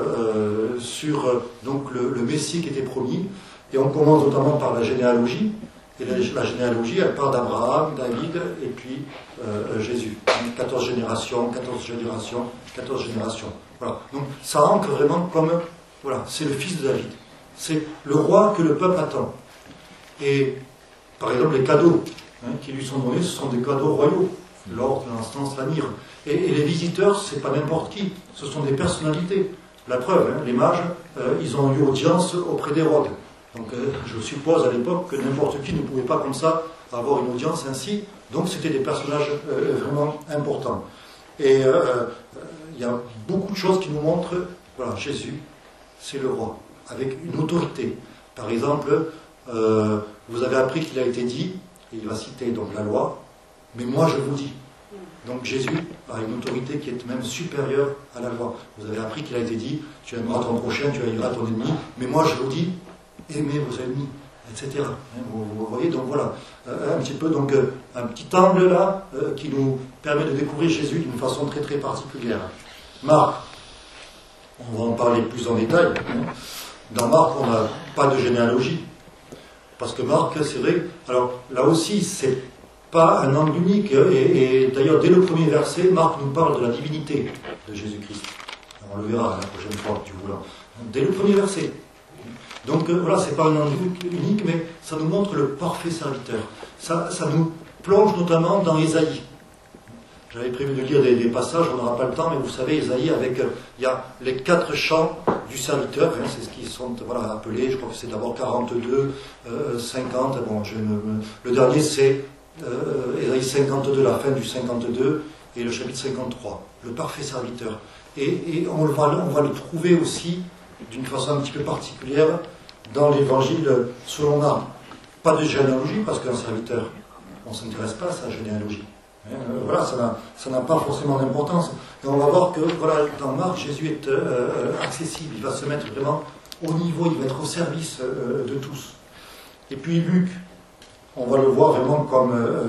sur donc le Messie qui était promis, et on commence notamment par la généalogie, et la généalogie, elle part d'Abraham, David, et puis Jésus. 14 générations, 14 générations, 14 générations. Voilà. Donc ça ancre vraiment comme... Voilà, c'est le fils de David. C'est le roi que le peuple attend. Et, par exemple, les cadeaux qui lui sont donnés, ce sont des cadeaux royaux. L'ordre, l'instance, la myrrhe. Et les visiteurs, c'est pas n'importe qui. Ce sont des personnalités. La preuve, les mages, ils ont eu audience auprès d'Hérode. Donc, je suppose à l'époque que n'importe qui ne pouvait pas comme ça avoir une audience ainsi. Donc, c'était des personnages vraiment importants. Et il y a beaucoup de choses qui nous montrent, voilà, Jésus, c'est le roi, avec une autorité. Par exemple, vous avez appris qu'il a été dit, et il va citer donc la loi, mais moi je vous dis. Donc Jésus a une autorité qui est même supérieure à la loi. Vous avez appris qu'il a été dit, tu aimeras ton prochain, tu haïras ton ennemi, mais moi je vous dis, aimez vos ennemis, etc. Vous voyez, donc voilà, un petit peu, donc un petit angle là, qui nous permet de découvrir Jésus d'une façon très très particulière. Marc, on va en parler plus en détail. Dans Marc, on n'a pas de généalogie. Parce que Marc, c'est vrai, alors là aussi, c'est pas un angle unique. Et d'ailleurs, dès le premier verset, Marc nous parle de la divinité de Jésus-Christ. On le verra la prochaine fois, tu voulais. Dès le premier verset. Donc voilà, c'est pas un angle unique, mais ça nous montre le parfait serviteur. Ça nous plonge notamment dans Ésaïe. J'avais prévu de lire des passages, on n'aura pas le temps, mais vous savez, Ésaïe, il y a les 4 chants du serviteur, c'est ce qui sont appelés, je crois que c'est d'abord 42, 50, le dernier c'est Ésaïe 52, la fin du 52, et le chapitre 53, le parfait serviteur. Et on va le trouver aussi, d'une façon un petit peu particulière, dans l'évangile selon Marc. Pas de généalogie, parce qu'un serviteur, on ne s'intéresse pas à sa généalogie. Voilà, ça n'a pas forcément d'importance. Et on va voir que voilà, dans Marc, Jésus est accessible, il va se mettre vraiment au niveau, il va être au service de tous. Et puis Luc, on va le voir vraiment comme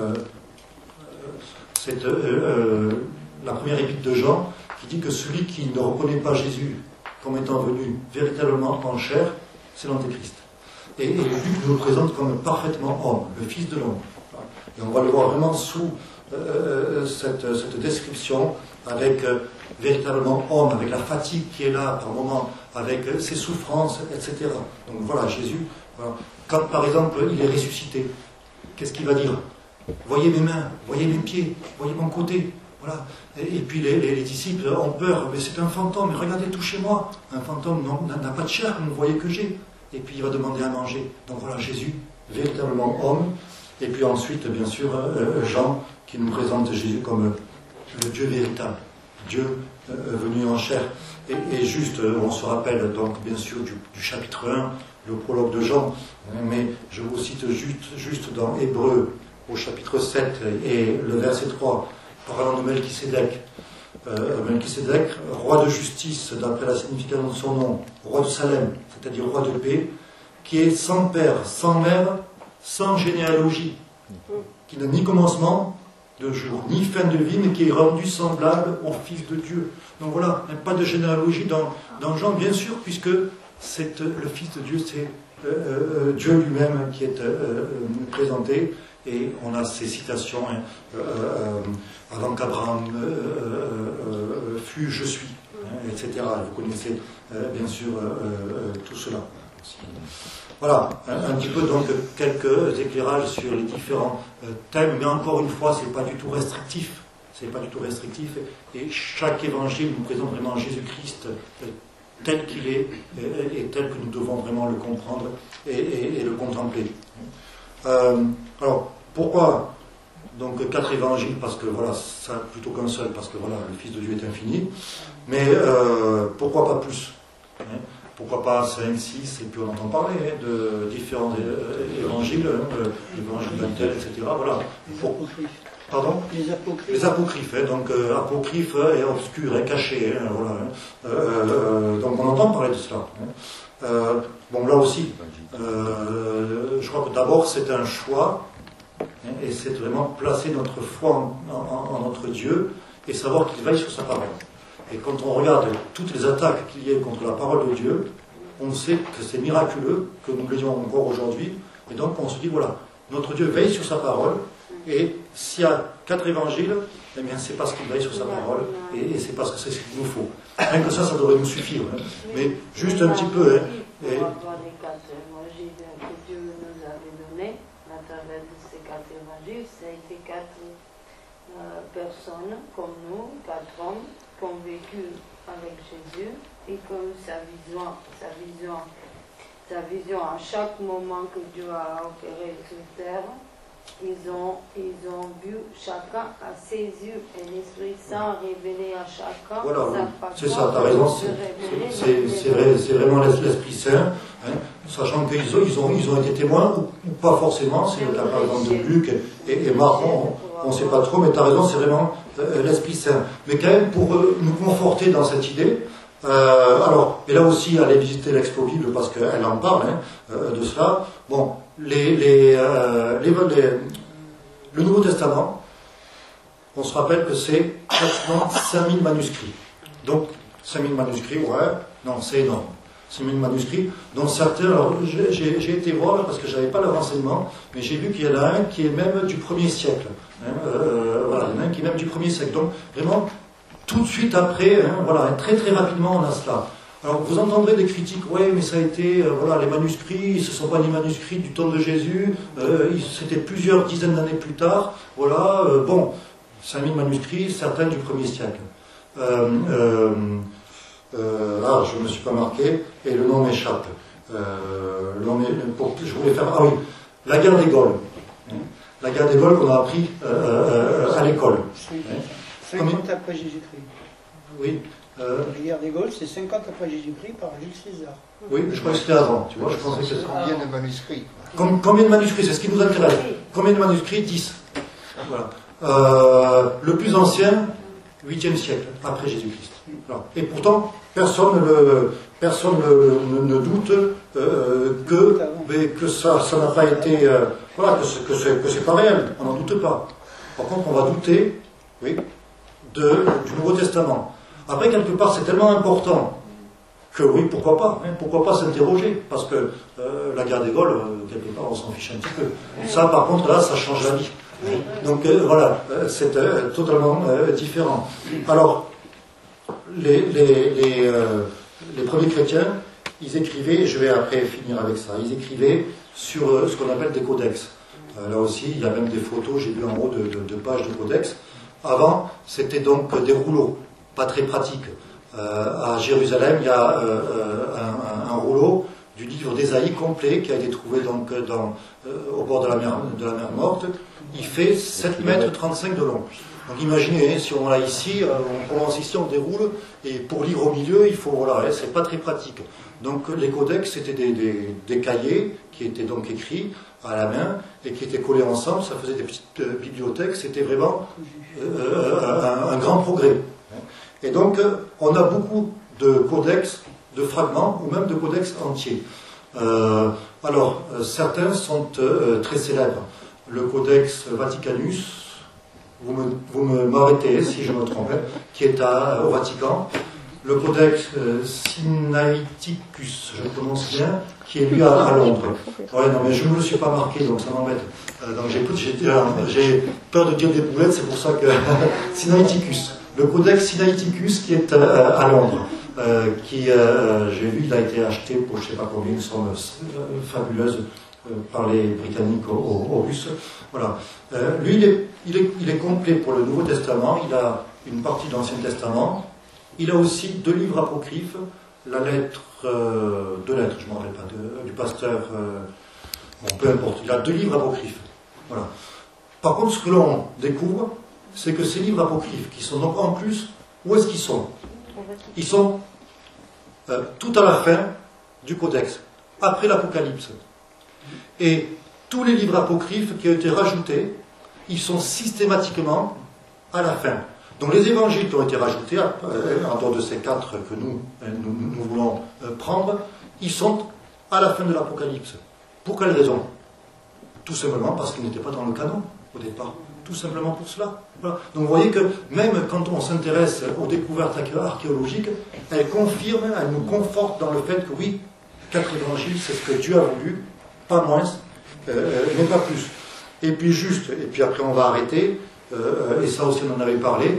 la première épître de Jean, qui dit que celui qui ne reconnaît pas Jésus comme étant venu véritablement en chair, c'est l'Antéchrist. Et Luc nous le présente comme parfaitement homme, le Fils de l'homme. Et on va le voir vraiment sous cette description, avec véritablement homme, avec la fatigue qui est là par moment, avec ses souffrances, etc. Donc voilà, Jésus, voilà. Quand par exemple il est ressuscité, qu'est-ce qu'il va dire? Voyez mes mains, voyez mes pieds, voyez mon côté. Voilà. Et puis les disciples ont peur, mais c'est un fantôme, mais regardez tout chez moi. Un fantôme n'a pas de chair, vous voyez que j'ai. Et puis il va demander à manger. Donc voilà, Jésus, véritablement homme. Et puis ensuite, bien sûr, Jean, qui nous présente Jésus comme le Dieu véritable, Dieu venu en chair. Et juste, on se rappelle donc bien sûr du chapitre 1, le prologue de Jean, mais je vous cite juste dans Hébreux, au chapitre 7 et le verset 3, parlant de Melchisédek. Melchisédek, roi de justice, d'après la signification de son nom, roi de Salem, c'est-à-dire roi de paix, qui est sans père, sans mère, sans généalogie, qui n'a ni commencement de jour, ni fin de vie, mais qui est rendu semblable au Fils de Dieu. Donc voilà, pas de généalogie dans Jean, bien sûr, puisque c'est le Fils de Dieu, c'est Dieu lui-même qui est présenté, et on a ces citations, avant qu'Abraham fût, je suis, etc. Vous connaissez bien sûr tout cela. Voilà, un petit peu donc quelques éclairages sur les différents thèmes, mais encore une fois, c'est pas du tout restrictif. C'est pas du tout restrictif, et chaque évangile nous présente vraiment Jésus-Christ tel qu'il est, et tel que nous devons vraiment le comprendre et le contempler. Alors, pourquoi donc 4 évangiles? Parce que voilà, ça plutôt qu'un seul, parce que voilà, le Fils de Dieu est infini. Mais pourquoi pas plus? Pourquoi pas 5, 6, et puis on entend parler de différents évangiles, l'évangile d'un tel, etc. Voilà. Pardon? Les apocryphes. Les apocryphes, donc apocryphes et obscurs, cachés. Voilà. Donc on entend parler de cela. Bon, là aussi, je crois que d'abord c'est un choix, et c'est vraiment placer notre foi en notre Dieu et savoir qu'il veille sur sa parole. Et quand on regarde toutes les attaques qu'il y a contre la parole de Dieu, on sait que c'est miraculeux, que nous l'ayons encore aujourd'hui, et donc on se dit, voilà, notre Dieu veille sur sa parole, et s'il y a 4 évangiles, eh bien c'est parce qu'il veille sur sa parole, et c'est parce que c'est ce qu'il nous faut. Rien que ça devrait nous suffire. Mais juste un petit peu... Pour avoir les 4 évangiles que Dieu nous avait donnés, à travers de ces 4 évangiles, ça a été 4 personnes comme nous, 4 hommes, qui ont vécu avec Jésus, et comme sa vision à chaque moment que Dieu a opéré sur terre, ils ont vu chacun à ses yeux, et l'Esprit Saint révélé à chacun. Voilà, c'est ça, tu as raison, c'est vraiment l'Esprit Saint, sachant qu'ils ont été témoins, ou pas forcément, c'est le cas par exemple de Luc et Marc, on ne sait pas trop, mais tu as raison, c'est vraiment l'Esprit Saint. Mais quand même, pour nous conforter dans cette idée, alors, et là aussi, aller visiter l'Expo Bible, parce qu'elle en parle de cela. Bon, le Nouveau Testament, on se rappelle que c'est pratiquement 5000 manuscrits. Donc, 5000 manuscrits, ouais, non, c'est énorme. 5000 manuscrits, dont certains, alors j'ai été voir, parce que je n'avais pas le renseignement, mais j'ai vu qu'il y en a un qui est même du 1er siècle. Voilà, il y en a un qui est même du 1er siècle. Donc, vraiment, tout de suite après, voilà, très très rapidement, on a cela. Alors, vous entendrez des critiques, ouais, mais ça a été, voilà, les manuscrits, ce ne sont pas des manuscrits du temps de Jésus, c'était plusieurs dizaines d'années plus tard, voilà, bon, 5000 manuscrits, certains du 1er siècle. Je ne me suis pas marqué, et le nom m'échappe. Je voulais faire, ah oui, la guerre des Gaules. La guerre des Gaules qu'on a appris à l'école. 50 après Jésus-Christ. Oui. La guerre des Gaules, c'est 50 après Jésus-Christ par Jules César. Oui, mais je crois que c'était avant, tu vois, je pensais que c'était... Combien de manuscrits? Combien de manuscrits? C'est ce qui nous intéresse. Combien de manuscrits? 10. Voilà. Le plus ancien, 8e siècle, après Jésus-Christ. Voilà. Et pourtant, personne ne doute que ça n'a pas été... voilà, que c'est pas réel. On n'en doute pas. Par contre, on va douter, oui, du Nouveau Testament. Après, quelque part, c'est tellement important que oui, pourquoi pas s'interroger, parce que la guerre des Gaules, quelque part, on s'en fiche un petit peu. Ça, par contre, là, ça change la vie. Donc, voilà, c'est totalement différent. Alors, les premiers chrétiens, ils écrivaient, et je vais après finir avec ça, ils écrivaient sur ce qu'on appelle des codex. Là aussi, il y a même des photos, j'ai vu en haut de pages de codex. Avant, c'était donc des rouleaux, pas très pratiques. À Jérusalem, il y a un rouleau du livre d'Ésaïe complet qui a été trouvé donc au bord de la mer Morte. Il fait 7 mètres 35 de long. Donc imaginez, si on l'a ici, on commence ici, on déroule, et pour lire au milieu, il faut, voilà, c'est pas très pratique. Donc les codex, c'était des cahiers qui étaient donc écrits à la main et qui étaient collés ensemble, ça faisait des petites bibliothèques, c'était vraiment un grand progrès. Et donc on a beaucoup de codex, de fragments ou même de codex entiers. Alors, certains sont très célèbres. Le codex Vaticanus, vous m'arrêtez si je me trompe, qui est au Vatican. Le codex Sinaiticus, je prononce bien, qui est lui à Londres. Ouais, non, mais je ne me le suis pas marqué, donc ça m'embête. Donc j'ai peur de dire des boulettes, c'est pour ça que Sinaiticus. Le codex Sinaiticus qui est à Londres, j'ai vu, il a été acheté pour je ne sais pas combien, une somme fabuleuse par les Britanniques aux Russes. Voilà. Lui, il est complet pour le Nouveau Testament, il a une partie de l'Ancien Testament, il a aussi 2 livres apocryphes, la lettre, 2 lettres, je ne me rappelle pas, du pasteur, bon, peu importe, il a 2 livres apocryphes. Voilà. Par contre, ce que l'on découvre, c'est que ces livres apocryphes, qui sont donc en plus, où est-ce qu'ils sont? Ils sont tout à la fin du codex, après l'Apocalypse. Et tous les livres apocryphes qui ont été rajoutés, ils sont systématiquement à la fin. Donc les évangiles qui ont été rajoutés, en dehors de ces 4 que nous voulons prendre, ils sont à la fin de l'Apocalypse. Pour quelle raison? Tout simplement parce qu'ils n'étaient pas dans le canon au départ. Tout simplement pour cela. Voilà. Donc vous voyez que même quand on s'intéresse aux découvertes archéologiques, elles confirment, elles nous confortent dans le fait que oui, 4 évangiles, c'est ce que Dieu a voulu, pas moins, mais pas plus. Et puis juste, et puis après on va arrêter, et ça aussi on en avait parlé,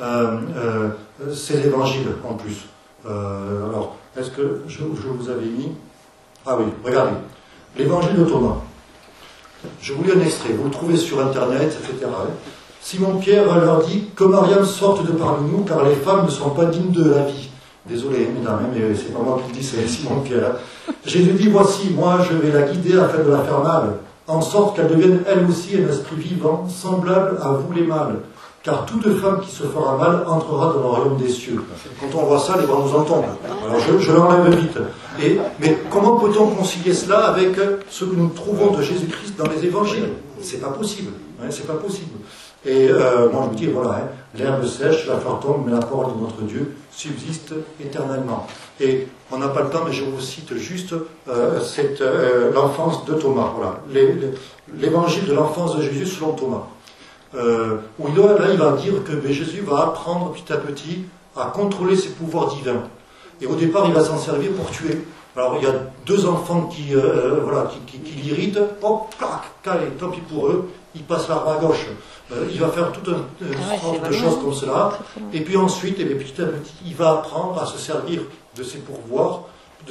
c'est l'évangile en plus. Alors, est-ce que je vous avais mis... Ah oui, regardez, l'évangile de Thomas. Je vous lis un extrait, vous le trouvez sur internet, etc. Simon-Pierre leur dit que Mariam sorte de parmi nous, car les femmes ne sont pas dignes de la vie. Désolé, mesdames, mais c'est pas moi qui le dis, c'est Simon-Pierre. Jésus dit, voici, moi je vais la guider afin de la faire mal, en sorte qu'elle devienne elle aussi un esprit vivant, semblable à vous les mâles. Car toute femme qui se fera mal entrera dans le royaume des cieux. Quand on voit ça, les bras nous en tombent. Alors je l'enlève vite. Mais comment peut-on concilier cela avec ce que nous trouvons de Jésus-Christ dans les évangiles? C'est pas possible. Hein, c'est pas possible. Et moi je me dis, voilà, l'herbe sèche, la fleur tombe, mais la parole de notre Dieu subsiste éternellement. Et on n'a pas le temps, mais je vous cite juste l'enfance de Thomas. Voilà, l'évangile de l'enfance de Jésus selon Thomas. Où il va dire que Jésus va apprendre petit à petit à contrôler ses pouvoirs divins. Et au départ, il va s'en servir pour tuer. Alors, il y a 2 enfants qui l'irritent, hop, clac, calé, tant pis pour eux, il passe l'arme à gauche. Il va faire toute une sorte de choses comme cela. Et puis ensuite, petit à petit, il va apprendre à se servir de ses pouvoirs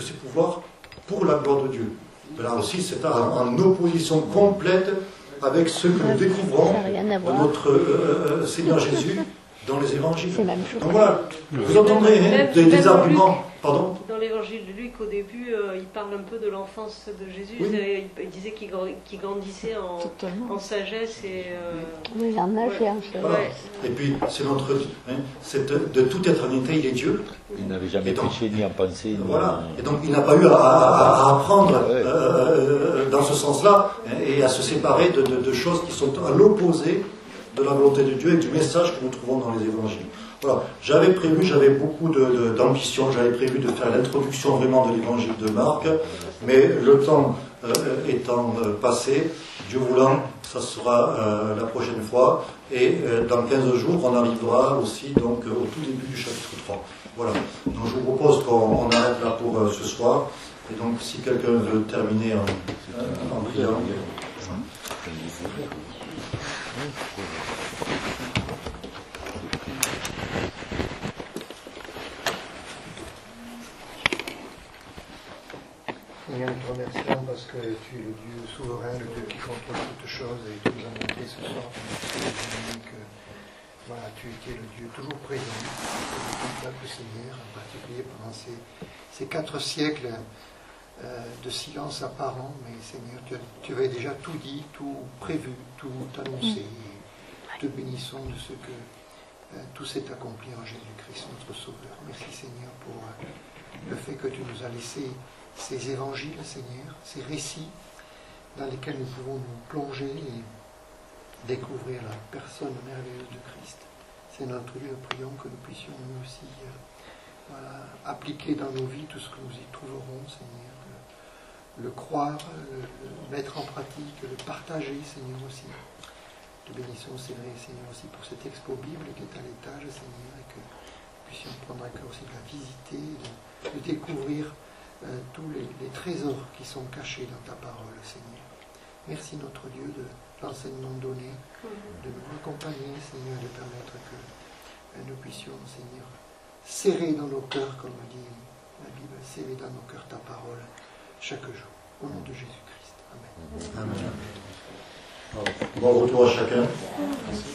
pour la gloire de Dieu. Là aussi, c'est en opposition complète avec ce que nous découvrons de notre Seigneur Jésus dans les évangiles. Donc voilà, vous entendrez des arguments. Pardon? Dans l'évangile de Luc, au début, il parle un peu de l'enfance de Jésus. Oui. Il disait qu'il grandissait en sagesse et. Oui, en âge et en sagesse. Voilà. Et puis, c'est notre. De toute éternité, il est Dieu. Il n'avait jamais péché ni en pensée. Voilà. Et donc, il n'a pas eu à apprendre dans ce sens-là et à se séparer de choses qui sont à l'opposé de la volonté de Dieu et du message que nous trouvons dans les évangiles. Voilà, j'avais beaucoup d'ambition, j'avais prévu de faire l'introduction vraiment de l'évangile de Marc, mais le temps étant passé, Dieu voulant, ça sera la prochaine fois, et dans 15 jours, on arrivera aussi donc au tout début du chapitre 3. Voilà, donc je vous propose qu'on arrête là pour ce soir, et donc si quelqu'un veut terminer en priant. Seigneur, nous te remercions parce que tu es le Dieu souverain, le Dieu qui contrôle toutes choses et tu nous as montré ce soir que voilà, tu es le Dieu toujours présent, le peuple Seigneur, en particulier pendant ces 4 siècles de silence apparent, mais Seigneur, tu avais déjà tout dit, tout prévu, tout annoncé. Et te bénissons de ce que tout s'est accompli en Jésus-Christ, notre Sauveur. Merci Seigneur pour le fait que tu nous as laissé ces évangiles, Seigneur, ces récits dans lesquels nous pouvons nous plonger et découvrir la personne merveilleuse de Christ. C'est notre Dieu, nous prions que nous puissions nous aussi appliquer dans nos vies tout ce que nous y trouverons, Seigneur, le croire, le mettre en pratique, le partager, Seigneur aussi. Te bénissons, Seigneur, aussi pour cette expo Bible qui est à l'étage, Seigneur, et que nous puissions prendre à cœur aussi de la visiter, de découvrir tous les trésors qui sont cachés dans ta parole, Seigneur. Merci, notre Dieu, de l'enseignement donné, de nous accompagner, Seigneur, de permettre que nous puissions, Seigneur, serrer dans nos cœurs, comme dit la Bible, serrer dans nos cœurs ta parole chaque jour. Au nom de Jésus-Christ. Amen. Amen. Bon retour à chacun.